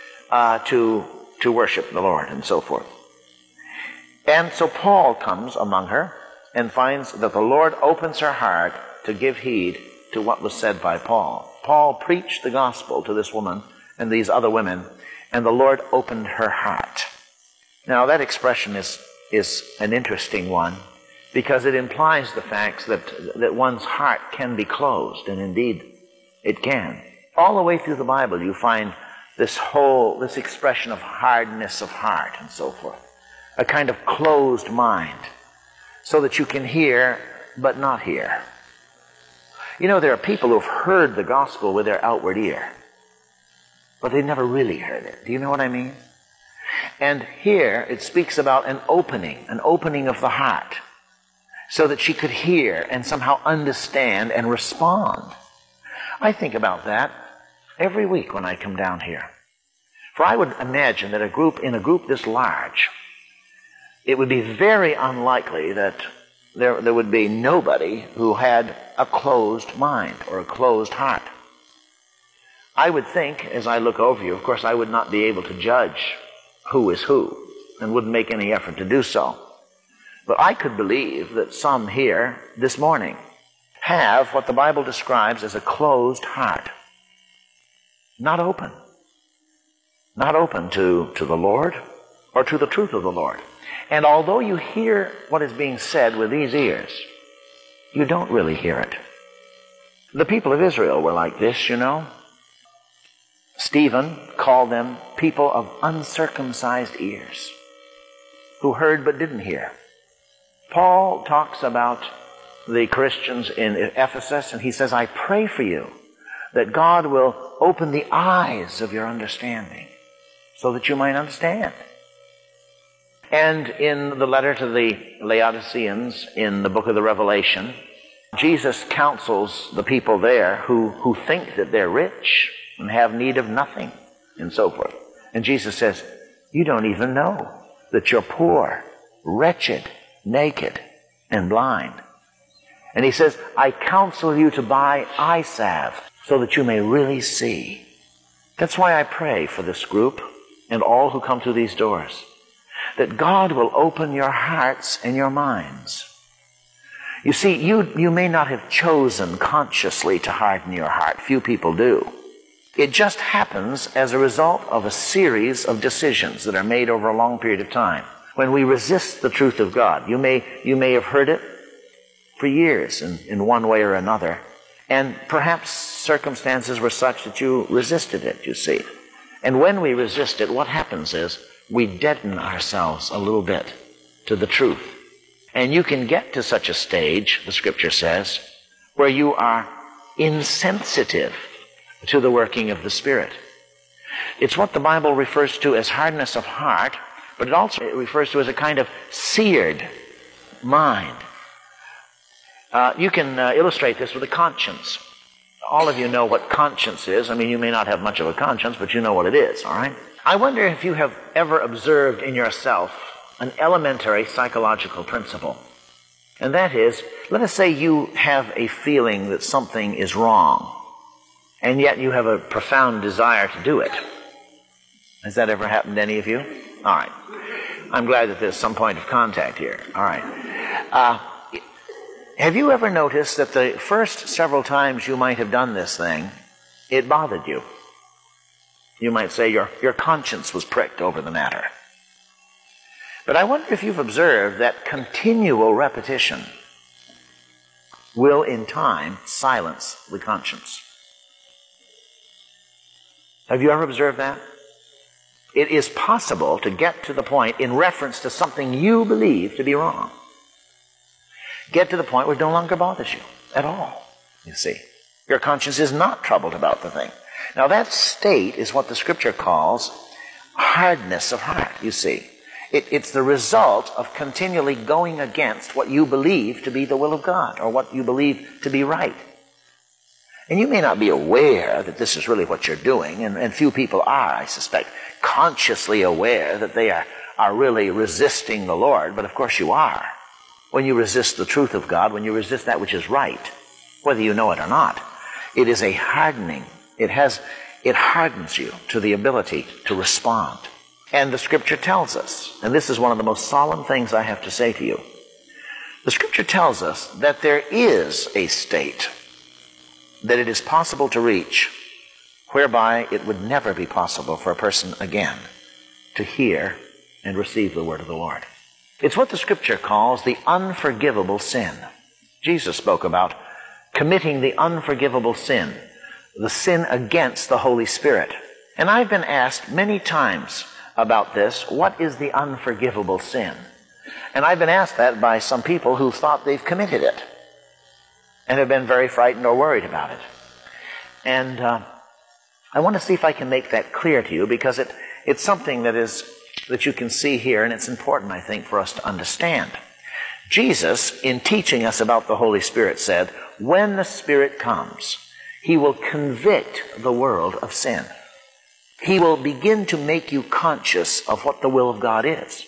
to worship the Lord and so forth. And so Paul comes among her and finds that the Lord opens her heart to give heed to what was said by Paul. Paul preached the gospel to this woman and these other women, and the Lord opened her heart. Now, that expression is an interesting one because it implies the fact that one's heart can be closed, and indeed it can. All the way through the Bible you find this expression of hardness of heart and so forth, a kind of closed mind, so that you can hear but not hear. You know, there are people who have heard the gospel with their outward ear, but they never really heard it. Do you know what I mean? And here it speaks about an opening of the heart, so that she could hear and somehow understand and respond. I think about that every week when I come down here. For I would imagine that in a group this large, it would be very unlikely that there would be nobody who had a closed mind or a closed heart. I would think, as I look over you, of course I would not be able to judge who is who, and wouldn't make any effort to do so. But I could believe that some here this morning have what the Bible describes as a closed heart. Not open. Not open to the Lord or to the truth of the Lord. And although you hear what is being said with these ears, you don't really hear it. The people of Israel were like this, you know. Stephen called them people of uncircumcised ears, who heard but didn't hear. Paul talks about the Christians in Ephesus, and he says, I pray for you that God will open the eyes of your understanding so that you might understand. And in the letter to the Laodiceans in the book of the Revelation, Jesus counsels the people there who think that they're rich and have need of nothing and so forth. And Jesus says, you don't even know that you're poor, wretched, naked, and blind. And he says, I counsel you to buy eye salve so that you may really see. That's why I pray for this group and all who come through these doors, that God will open your hearts and your minds. You see, you may not have chosen consciously to harden your heart. Few people do. It just happens as a result of a series of decisions that are made over a long period of time. When we resist the truth of God, you may have heard it for years in one way or another, and perhaps circumstances were such that you resisted it, you see. And when we resist it, what happens is we deaden ourselves a little bit to the truth. And you can get to such a stage, the Scripture says, where you are insensitive to the working of the Spirit. It's what the Bible refers to as hardness of heart, but it also refers to as a kind of seared mind. You can illustrate this with a conscience. All of you know what conscience is. I mean, you may not have much of a conscience, but you know what it is, all right? I wonder if you have ever observed in yourself an elementary psychological principle. And that is, let us say you have a feeling that something is wrong, and yet you have a profound desire to do it. Has that ever happened to any of you? All right. I'm glad that there's some point of contact here. All right. Have you ever noticed that the first several times you might have done this thing, it bothered you? You might say your conscience was pricked over the matter. But I wonder if you've observed that continual repetition will in time silence the conscience. Have you ever observed that? It is possible to get to the point in reference to something you believe to be wrong. Get to the point where it no longer bothers you at all, you see. Your conscience is not troubled about the thing. Now that state is what the Scripture calls hardness of heart, you see. It's the result of continually going against what you believe to be the will of God, or what you believe to be right. And you may not be aware that this is really what you're doing, and few people are, I suspect, consciously aware that they are really resisting the Lord, but of course you are. When you resist the truth of God, when you resist that which is right, whether you know it or not, it is a hardening. It hardens you to the ability to respond. And the Scripture tells us, and this is one of the most solemn things I have to say to you, the Scripture tells us that there is a state that it is possible to reach whereby it would never be possible for a person again to hear and receive the word of the Lord. It's what the Scripture calls the unforgivable sin. Jesus spoke about committing the unforgivable sin, the sin against the Holy Spirit. And I've been asked many times about this, what is the unforgivable sin? And I've been asked that by some people who thought they've committed it and have been very frightened or worried about it. And I want to see if I can make that clear to you, because it's something that you can see here, and it's important, I think, for us to understand. Jesus, in teaching us about the Holy Spirit, said, when the Spirit comes, He will convict the world of sin. He will begin to make you conscious of what the will of God is.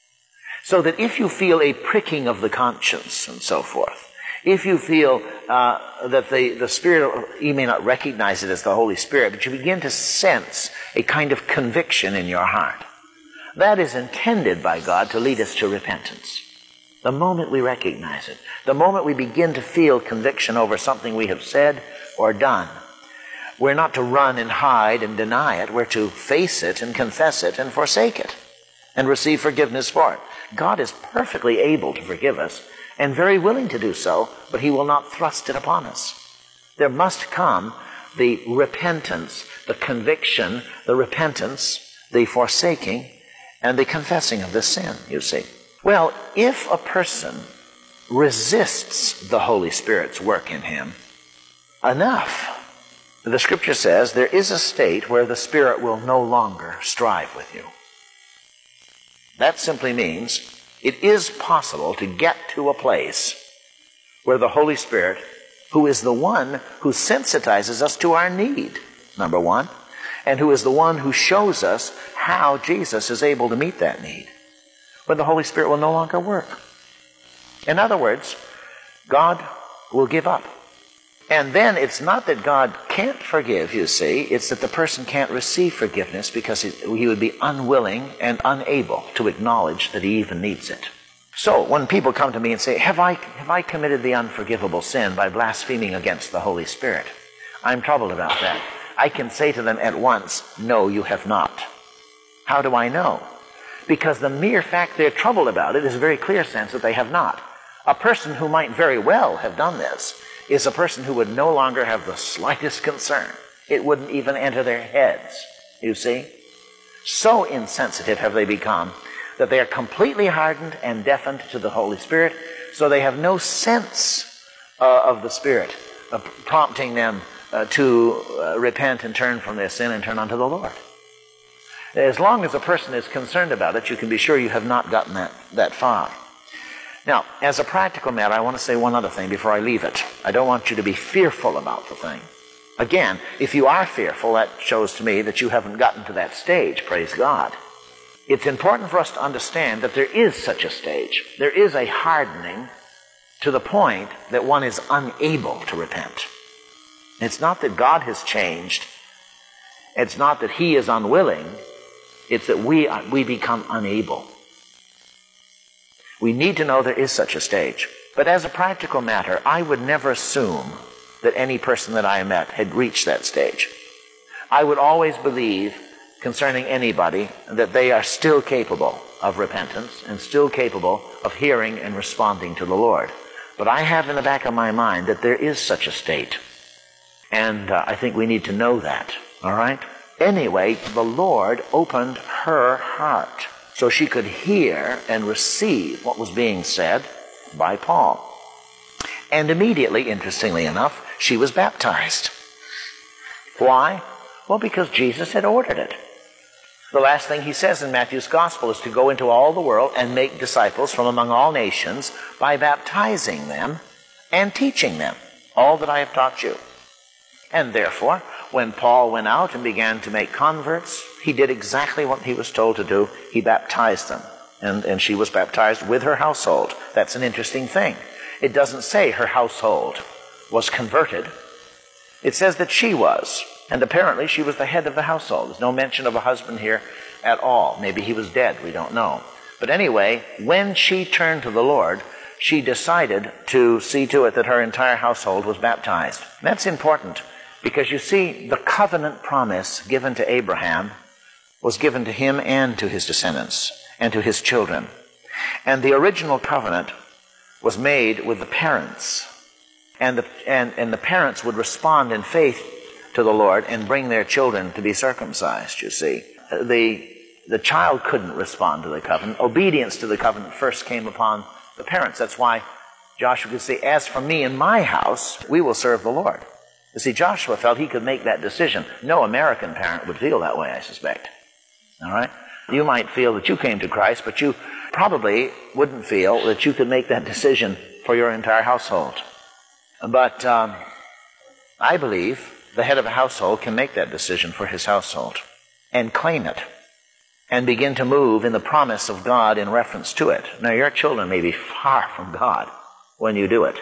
So that if you feel a pricking of the conscience and so forth, if you feel that the Spirit, you may not recognize it as the Holy Spirit, but you begin to sense a kind of conviction in your heart, that is intended by God to lead us to repentance. The moment we recognize it, the moment we begin to feel conviction over something we have said or done, we're not to run and hide and deny it. We're to face it and confess it and forsake it and receive forgiveness for it. God is perfectly able to forgive us and very willing to do so, but He will not thrust it upon us. There must come the repentance, the conviction, the repentance, the forsaking, and the confessing of the sin, you see. Well, if a person resists the Holy Spirit's work in him enough, the Scripture says there is a state where the Spirit will no longer strive with you. That simply means it is possible to get to a place where the Holy Spirit, who is the one who sensitizes us to our need, number one, and who is the one who shows us how Jesus is able to meet that need, when the Holy Spirit will no longer work. In other words, God will give up. And then it's not that God can't forgive, you see, it's that the person can't receive forgiveness because he would be unwilling and unable to acknowledge that he even needs it. So when people come to me and say, have I committed the unforgivable sin by blaspheming against the Holy Spirit? I'm troubled about that. I can say to them at once, no, you have not. How do I know? Because the mere fact they're troubled about it is a very clear sense that they have not. A person who might very well have done this is a person who would no longer have the slightest concern. It wouldn't even enter their heads, you see. So insensitive have they become that they are completely hardened and deafened to the Holy Spirit, so they have no sense of the Spirit prompting them to repent and turn from their sin and turn unto the Lord. As long as a person is concerned about it, you can be sure you have not gotten that far. Now, as a practical matter, I want to say one other thing before I leave it. I don't want you to be fearful about the thing. Again, if you are fearful, that shows to me that you haven't gotten to that stage, praise God. It's important for us to understand that there is such a stage. There is a hardening to the point that one is unable to repent. It's not that God has changed. It's not that He is unwilling. It's that we become unable. We need to know there is such a stage. But as a practical matter, I would never assume that any person that I met had reached that stage. I would always believe concerning anybody that they are still capable of repentance and still capable of hearing and responding to the Lord. But I have in the back of my mind that there is such a state. And I think we need to know that. All right? Anyway, the Lord opened her heart so she could hear and receive what was being said by Paul. And immediately, interestingly enough, she was baptized. Why? Well, because Jesus had ordered it. The last thing he says in Matthew's Gospel is to go into all the world and make disciples from among all nations by baptizing them and teaching them all that I have taught you. And therefore, when Paul went out and began to make converts, he did exactly what he was told to do. He baptized them. And she was baptized with her household. That's an interesting thing. It doesn't say her household was converted. It says that she was. And apparently she was the head of the household. There's no mention of a husband here at all. Maybe he was dead. We don't know. But anyway, when she turned to the Lord, she decided to see to it that her entire household was baptized. That's important. Because you see, the covenant promise given to Abraham was given to him and to his descendants and to his children. And the original covenant was made with the parents. And the parents would respond in faith to the Lord and bring their children to be circumcised, you see. The child couldn't respond to the covenant. Obedience to the covenant first came upon the parents. That's why Joshua could say, as for me and my house, we will serve the Lord. You see, Joshua felt he could make that decision. No American parent would feel that way, I suspect. All right? You might feel that you came to Christ, but you probably wouldn't feel that you could make that decision for your entire household. But I believe the head of a household can make that decision for his household and claim it and begin to move in the promise of God in reference to it. Now, your children may be far from God when you do it.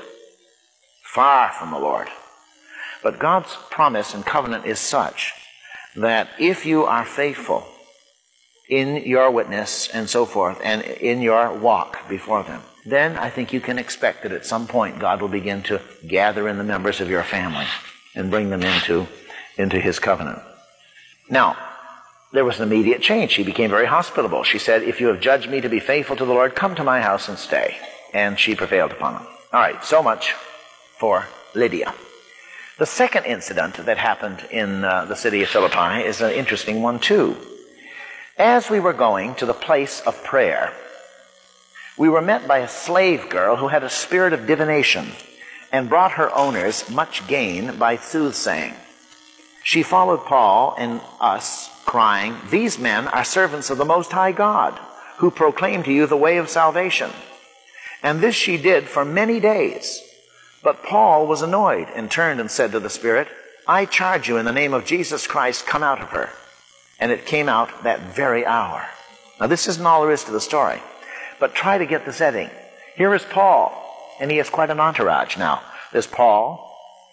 Far from the Lord. But God's promise and covenant is such that if you are faithful in your witness and so forth and in your walk before them, then I think you can expect that at some point God will begin to gather in the members of your family and bring them into His covenant. Now, there was an immediate change. She became very hospitable. She said, if you have judged me to be faithful to the Lord, come to my house and stay. And she prevailed upon him. All right, so much for Lydia. The second incident that happened in the city of Philippi is an interesting one too. As we were going to the place of prayer, we were met by a slave girl who had a spirit of divination and brought her owners much gain by soothsaying. She followed Paul and us, crying, these men are servants of the Most High God, who proclaim to you the way of salvation. And this she did for many days. But Paul was annoyed and turned and said to the spirit, I charge you in the name of Jesus Christ, come out of her. And it came out that very hour. Now this isn't all there is to the story, but try to get the setting. Here is Paul, and he has quite an entourage now. There's Paul,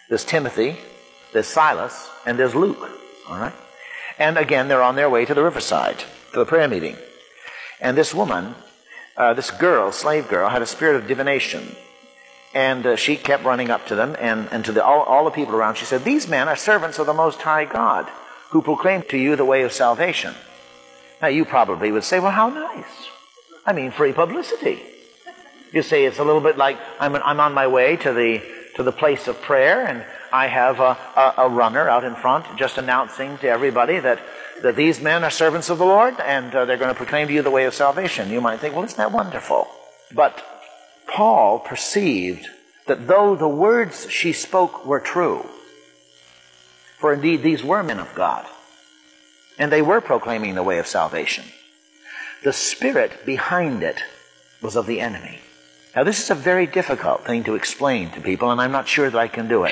There's Timothy, there's Silas, and there's Luke. All right? And again, they're on their way to the riverside, to the prayer meeting. And this woman, this girl, slave girl, had a spirit of divination. And she kept running up to them and to all the people around. She said, "These men are servants of the Most High God, who proclaim to you the way of salvation." Now, you probably would say, "Well, how nice. I mean, free publicity." You say it's a little bit like I'm on my way to the place of prayer, and I have a runner out in front just announcing to everybody that these men are servants of the Lord, and they're going to proclaim to you the way of salvation. You might think, well, isn't that wonderful? But Paul perceived that though the words she spoke were true, for indeed these were men of God, and they were proclaiming the way of salvation, the spirit behind it was of the enemy. Now, this is a very difficult thing to explain to people, and I'm not sure that I can do it.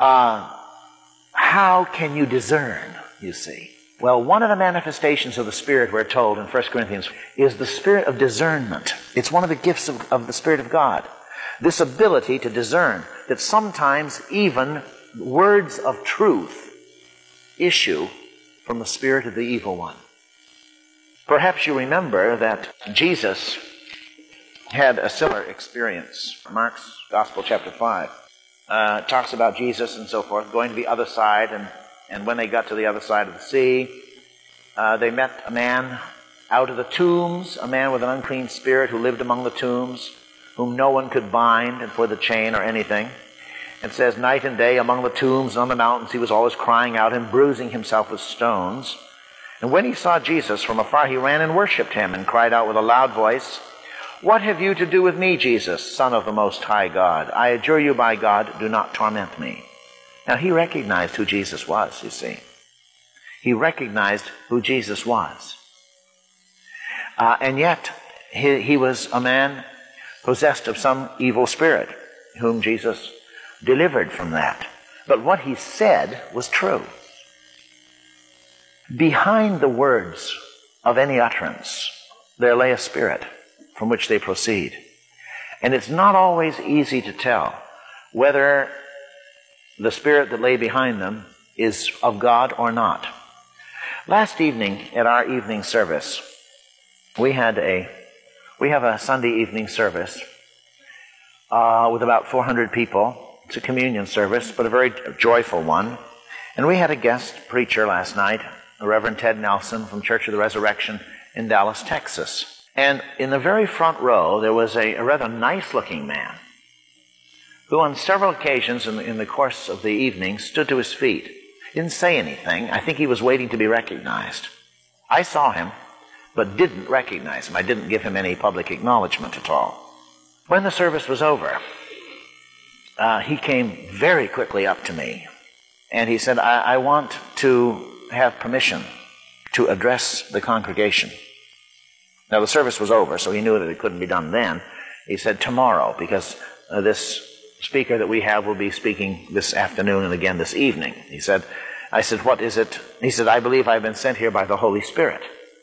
How can you discern, you see? Well, one of the manifestations of the Spirit, we're told in 1 Corinthians, is the spirit of discernment. It's one of the gifts of the Spirit of God. This ability to discern that sometimes even words of truth issue from the spirit of the evil one. Perhaps you remember that Jesus had a similar experience. Mark's Gospel, chapter 5, talks about Jesus and so forth, going to the other side, and when they got to the other side of the sea, they met a man out of the tombs, a man with an unclean spirit who lived among the tombs, whom no one could bind for the chain or anything. It says, night and day among the tombs and on the mountains, he was always crying out and bruising himself with stones. And when he saw Jesus from afar, he ran and worshipped him and cried out with a loud voice, "What have you to do with me, Jesus, Son of the Most High God? I adjure you by God, do not torment me." Now, he recognized who Jesus was, you see. He recognized who Jesus was. And yet, he was a man possessed of some evil spirit, whom Jesus delivered from that. But what he said was true. Behind the words of any utterance, there lay a spirit from which they proceed. And it's not always easy to tell whether the spirit that lay behind them is of God or not. Last evening at our evening service, we have a Sunday evening service with about 400 people. It's a communion service, but a very joyful one. And we had a guest preacher last night, the Reverend Ted Nelson from Church of the Resurrection in Dallas, Texas. And in the very front row, there was a rather nice-looking man who on several occasions in the course of the evening stood to his feet. Didn't say anything. I think he was waiting to be recognized. I saw him, but didn't recognize him. I didn't give him any public acknowledgement at all. When the service was over, he came very quickly up to me, and he said, I want to have permission to address the congregation. Now, the service was over, so he knew that it couldn't be done then. He said, tomorrow, because this speaker that we have will be speaking this afternoon and again this evening. I said, what is it? He said, I believe I've been sent here by the Holy Spirit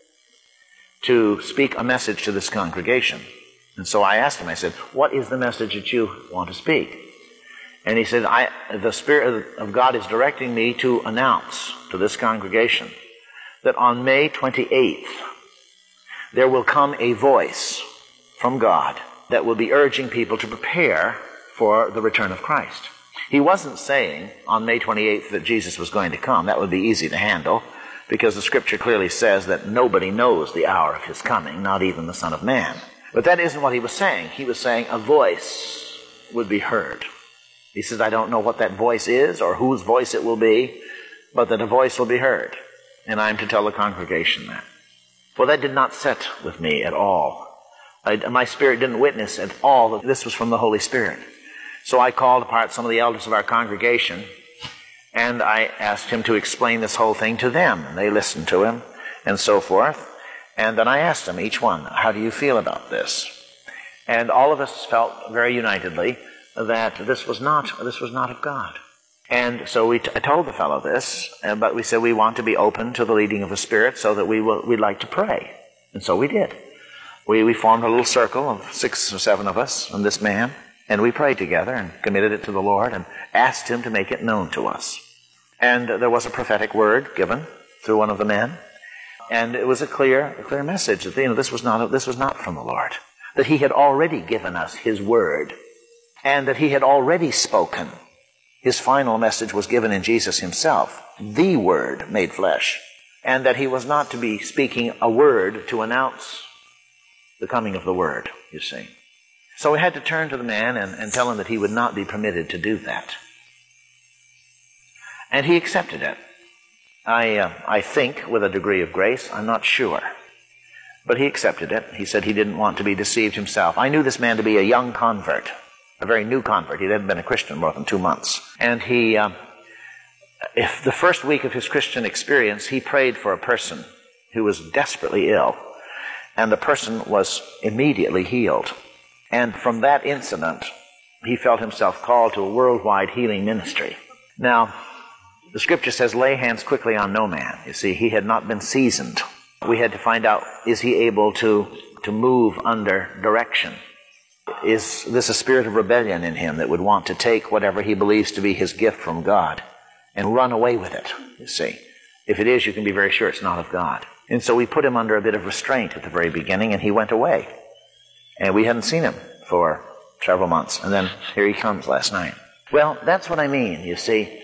to speak a message to this congregation. And so I asked him, I said, what is the message that you want to speak? And he said, the Spirit of God is directing me to announce to this congregation that on May 28th, there will come a voice from God that will be urging people to prepare for the return of Christ. He wasn't saying on May 28th that Jesus was going to come. That would be easy to handle, because the Scripture clearly says that nobody knows the hour of his coming, not even the Son of Man. But that isn't what he was saying. He was saying a voice would be heard. He says, I don't know what that voice is or whose voice it will be, but that a voice will be heard. And I'm to tell the congregation that. Well, that did not sit with me at all. My spirit didn't witness at all that this was from the Holy Spirit. So I called apart some of the elders of our congregation, and I asked him to explain this whole thing to them. And they listened to him, and so forth. And then I asked them, each one, how do you feel about this? And all of us felt very unitedly that this was not of God. And so I told the fellow this, but we said we want to be open to the leading of the Spirit so that we'd like to pray. And so we did. We formed a little circle of 6 or 7 of us and this man, And we prayed together and committed it to the Lord and asked Him to make it known to us. And there was a prophetic word given through one of the men. And it was a clear message that this was not from the Lord. That He had already given us His word. And that He had already spoken. His final message was given in Jesus Himself. The Word made flesh. And that He was not to be speaking a word to announce the coming of the Word, you see. So we had to turn to the man and tell him that he would not be permitted to do that. And he accepted it. I think with a degree of grace. I'm not sure. But he accepted it. He said he didn't want to be deceived himself. I knew this man to be a young convert, a very new convert. He hadn't been a Christian more than 2 months. And if the first week of his Christian experience, he prayed for a person who was desperately ill. And the person was immediately healed. And from that incident, he felt himself called to a worldwide healing ministry. Now, the Scripture says, lay hands quickly on no man. You see, he had not been seasoned. We had to find out, is he able to move under direction? Is this a spirit of rebellion in him that would want to take whatever he believes to be his gift from God and run away with it, you see? If it is, you can be very sure it's not of God. And so we put him under a bit of restraint at the very beginning, and he went away. And we hadn't seen him for several months. And then here he comes last night. Well, that's what I mean, you see.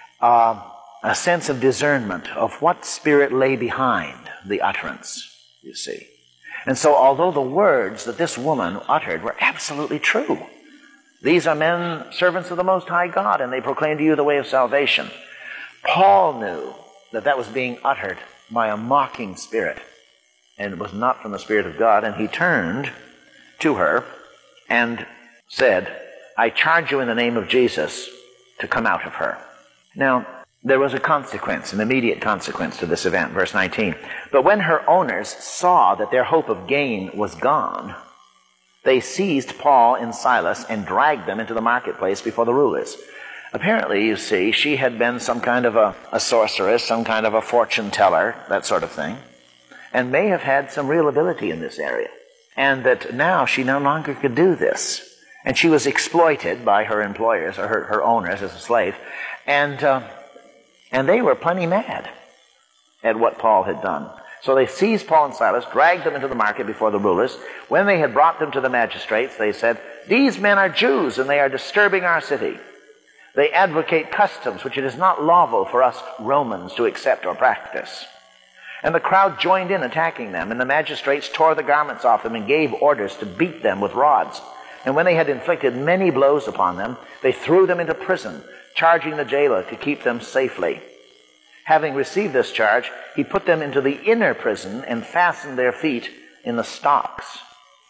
A sense of discernment of what spirit lay behind the utterance, you see. And so although the words that this woman uttered were absolutely true, these are men, servants of the Most High God, and they proclaim to you the way of salvation. Paul knew that that was being uttered by a mocking spirit, and it was not from the Spirit of God, and he turned to her and said, I charge you in the name of Jesus to come out of her. Now, there was a consequence, an immediate consequence to this event, verse 19. But when her owners saw that their hope of gain was gone, they seized Paul and Silas and dragged them into the marketplace before the rulers. Apparently, you see, she had been some kind of a sorceress, some kind of a fortune teller, that sort of thing, and may have had some real ability in this area. And that now she no longer could do this. And she was exploited by her employers, or her owners as a slave. And they were plenty mad at what Paul had done. So they seized Paul and Silas, dragged them into the market before the rulers. When they had brought them to the magistrates, they said, these men are Jews, and they are disturbing our city. They advocate customs which it is not lawful for us Romans to accept or practice. And the crowd joined in attacking them, and the magistrates tore the garments off them and gave orders to beat them with rods. And when they had inflicted many blows upon them, they threw them into prison, charging the jailer to keep them safely. Having received this charge, he put them into the inner prison and fastened their feet in the stocks.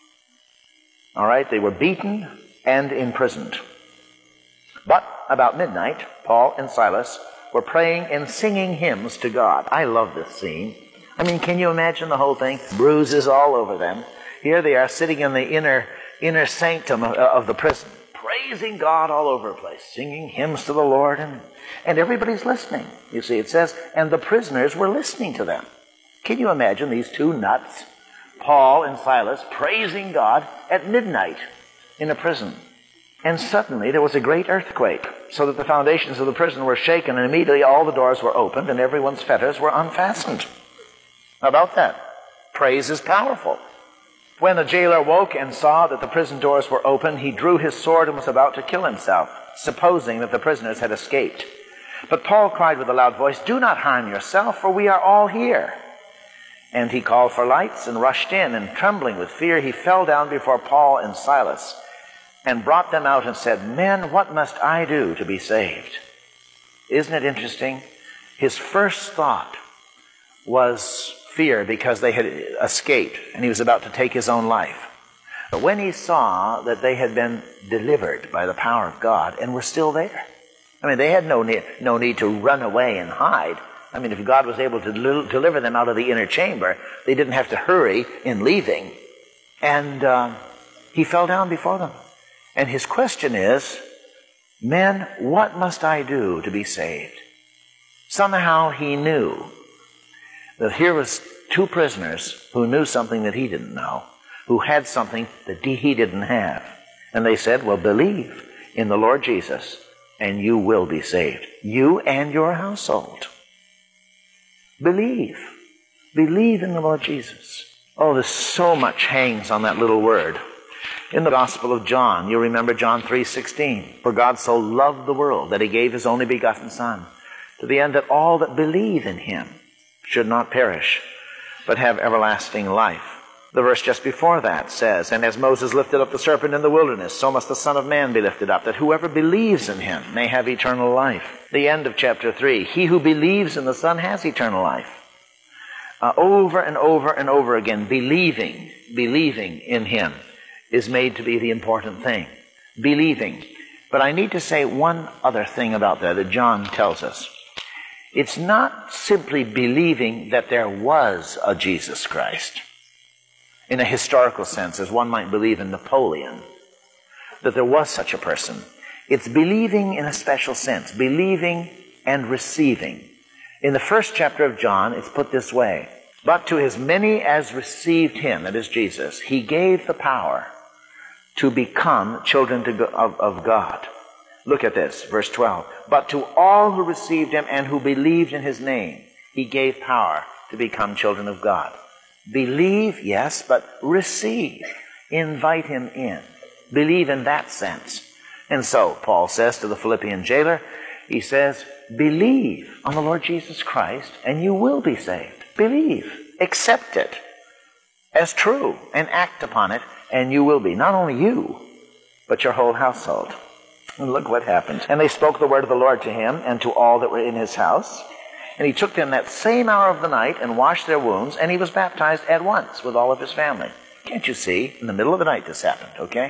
All right, they were beaten and imprisoned. But about midnight, Paul and Silas were praying and singing hymns to God. I love this scene. I mean, can you imagine the whole thing? Bruises all over them. Here they are sitting in the inner sanctum of the prison, praising God all over the place, singing hymns to the Lord, and everybody's listening. You see, it says, and the prisoners were listening to them. Can you imagine these two nuts, Paul and Silas, praising God at midnight in a prison? And suddenly there was a great earthquake, so that the foundations of the prison were shaken, and immediately all the doors were opened, and everyone's fetters were unfastened. How about that? Praise is powerful. When the jailer woke and saw that the prison doors were open, he drew his sword and was about to kill himself, supposing that the prisoners had escaped. But Paul cried with a loud voice, do not harm yourself, for we are all here. And he called for lights and rushed in, and trembling with fear, he fell down before Paul and Silas, and brought them out and said, men, what must I do to be saved? Isn't it interesting? His first thought was fear because they had escaped and he was about to take his own life. But when he saw that they had been delivered by the power of God and were still there, I mean, they had no need to run away and hide. I mean, if God was able to deliver them out of the inner chamber, they didn't have to hurry in leaving. And he fell down before them. And his question is, men, what must I do to be saved? Somehow he knew that here was two prisoners who knew something that he didn't know, who had something that he didn't have. And they said, well, believe in the Lord Jesus, and you will be saved. You and your household. Believe. Believe in the Lord Jesus. Oh, there's so much hangs on that little word. In the Gospel of John, you remember John 3:16. For God so loved the world that he gave his only begotten Son, to the end that all that believe in him should not perish, but have everlasting life. The verse just before that says, and as Moses lifted up the serpent in the wilderness, so must the Son of Man be lifted up, that whoever believes in him may have eternal life. The end of chapter 3, he who believes in the Son has eternal life. Over and over and over again, believing in him is made to be the important thing. Believing. But I need to say one other thing about that John tells us. It's not simply believing that there was a Jesus Christ, in a historical sense, as one might believe in Napoleon, that there was such a person. It's believing in a special sense, believing and receiving. In the first chapter of John, it's put this way, but to as many as received him, that is Jesus, he gave the power to become children of God. Look at this, verse 12. But to all who received him and who believed in his name, he gave power to become children of God. Believe, yes, but receive. Invite him in. Believe in that sense. And so, Paul says to the Philippian jailer, he says, believe on the Lord Jesus Christ and you will be saved. Believe. Accept it as true and act upon it and you will be. Not only you, but your whole household. And look what happened. And they spoke the word of the Lord to him and to all that were in his house. And he took them that same hour of the night and washed their wounds, and he was baptized at once with all of his family. Can't you see? In the middle of the night this happened, okay?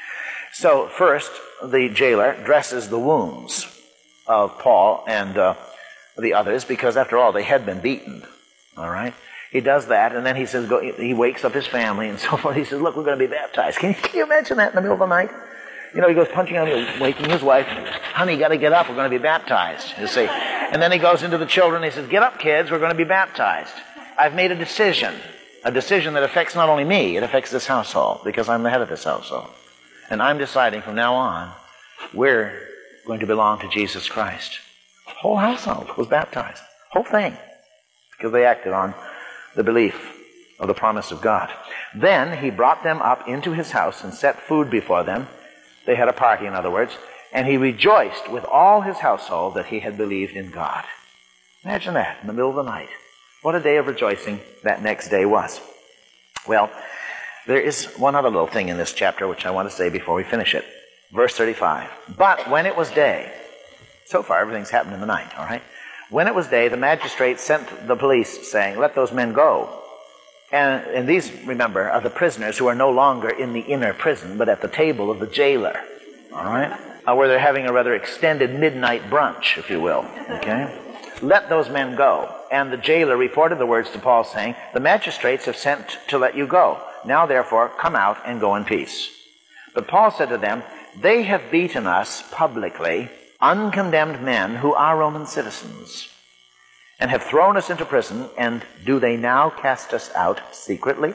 So first, the jailer dresses the wounds of Paul and the others, because after all, they had been beaten, all right? He does that, and then he says, he wakes up his family and so forth. He says, look, we're going to be baptized. Can you imagine that in the middle of the night? You know, he goes punching on him, waking his wife. Honey, you got to get up. We're going to be baptized, you see. And then he goes into the children. He says, get up, kids. We're going to be baptized. I've made a decision that affects not only me, it affects this household, because I'm the head of this household. And I'm deciding from now on, we're going to belong to Jesus Christ. The whole household was baptized. Whole thing. Because they acted on the belief of the promise of God. Then he brought them up into his house and set food before them. They had a party, in other words, and he rejoiced with all his household that he had believed in God. Imagine that, in the middle of the night. What a day of rejoicing that next day was. Well, there is one other little thing in this chapter which I want to say before we finish it. Verse 35. But when it was day, so far everything's happened in the night, all right? When it was day, the magistrate sent the police saying, let those men go. And these, remember, are the prisoners who are no longer in the inner prison, but at the table of the jailer, all right? Where they're having a rather extended midnight brunch, if you will, okay? Let those men go. And the jailer reported the words to Paul, saying, the magistrates have sent to let you go. Now, therefore, come out and go in peace. But Paul said to them, they have beaten us publicly, uncondemned men who are Roman citizens, and have thrown us into prison, and do they now cast us out secretly?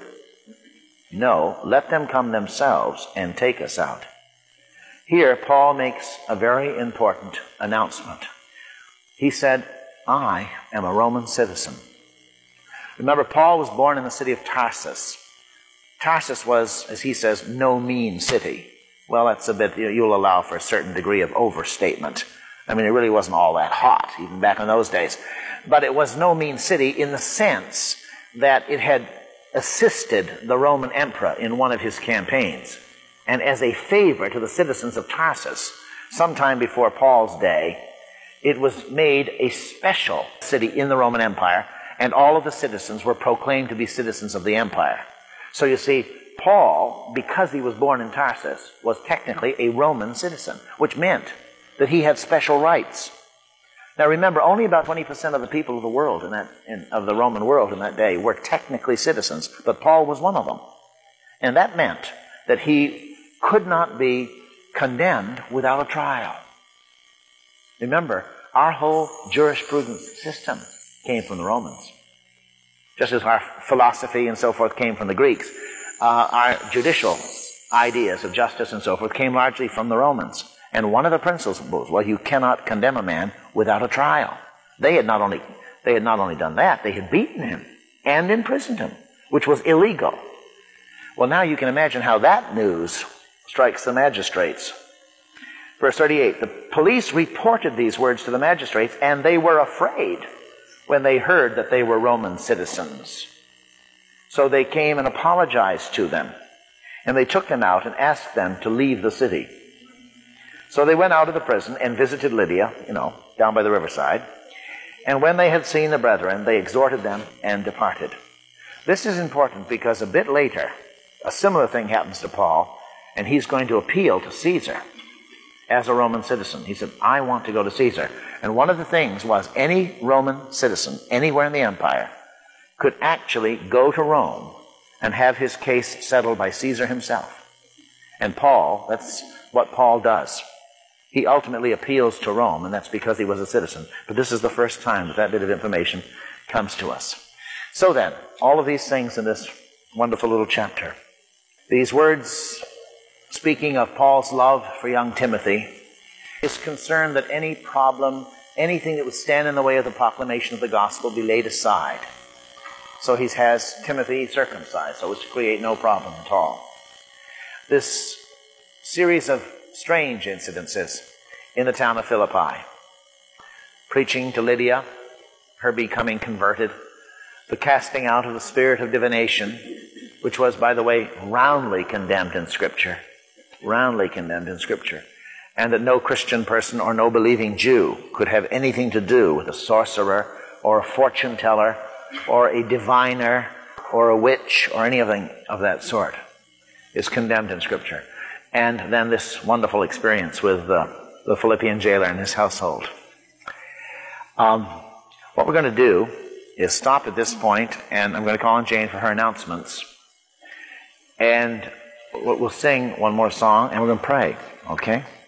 No, let them come themselves and take us out. Here, Paul makes a very important announcement. He said, I am a Roman citizen. Remember, Paul was born in the city of Tarsus. Tarsus was, as he says, no mean city. Well, that's a bit, you'll allow for a certain degree of overstatement. I mean, it really wasn't all that hot, even back in those days. But it was no mean city in the sense that it had assisted the Roman emperor in one of his campaigns. And as a favor to the citizens of Tarsus, sometime before Paul's day, it was made a special city in the Roman Empire, and all of the citizens were proclaimed to be citizens of the empire. So you see, Paul, because he was born in Tarsus, was technically a Roman citizen, which meant that he had special rights. Now remember, only about 20% of the people of the world of the Roman world in that day were technically citizens, but Paul was one of them. And that meant that he could not be condemned without a trial. Remember, our whole jurisprudence system came from the Romans. Just as our philosophy and so forth came from the Greeks, our judicial ideas of justice and so forth came largely from the Romans. And one of the principles was, you cannot condemn a man without a trial. They had not only done that, they had beaten him and imprisoned him, which was illegal. Well, now you can imagine how that news strikes the magistrates. Verse 38, the police reported these words to the magistrates, and they were afraid when they heard that they were Roman citizens. So they came and apologized to them, and they took them out and asked them to leave the city. So they went out of the prison and visited Lydia, down by the riverside. And when they had seen the brethren, they exhorted them and departed. This is important because a bit later, a similar thing happens to Paul, and he's going to appeal to Caesar as a Roman citizen. He said, I want to go to Caesar. And one of the things was any Roman citizen anywhere in the empire could actually go to Rome and have his case settled by Caesar himself. And Paul, that's what Paul does. He ultimately appeals to Rome, and that's because he was a citizen. But this is the first time that bit of information comes to us. So then, all of these things in this wonderful little chapter. These words, speaking of Paul's love for young Timothy, is concerned that any problem, anything that would stand in the way of the proclamation of the gospel be laid aside. So he has Timothy circumcised, so as to create no problem at all. This series of strange incidences in the town of Philippi. Preaching to Lydia, her becoming converted, the casting out of the spirit of divination, which was, by the way, roundly condemned in Scripture. Roundly condemned in Scripture. And that no Christian person or no believing Jew could have anything to do with a sorcerer or a fortune teller or a diviner or a witch or anything of that sort is condemned in Scripture. And then this wonderful experience with the Philippian jailer and his household. What we're going to do is stop at this point, and I'm going to call on Jane for her announcements. And we'll sing one more song, and we're going to pray, okay?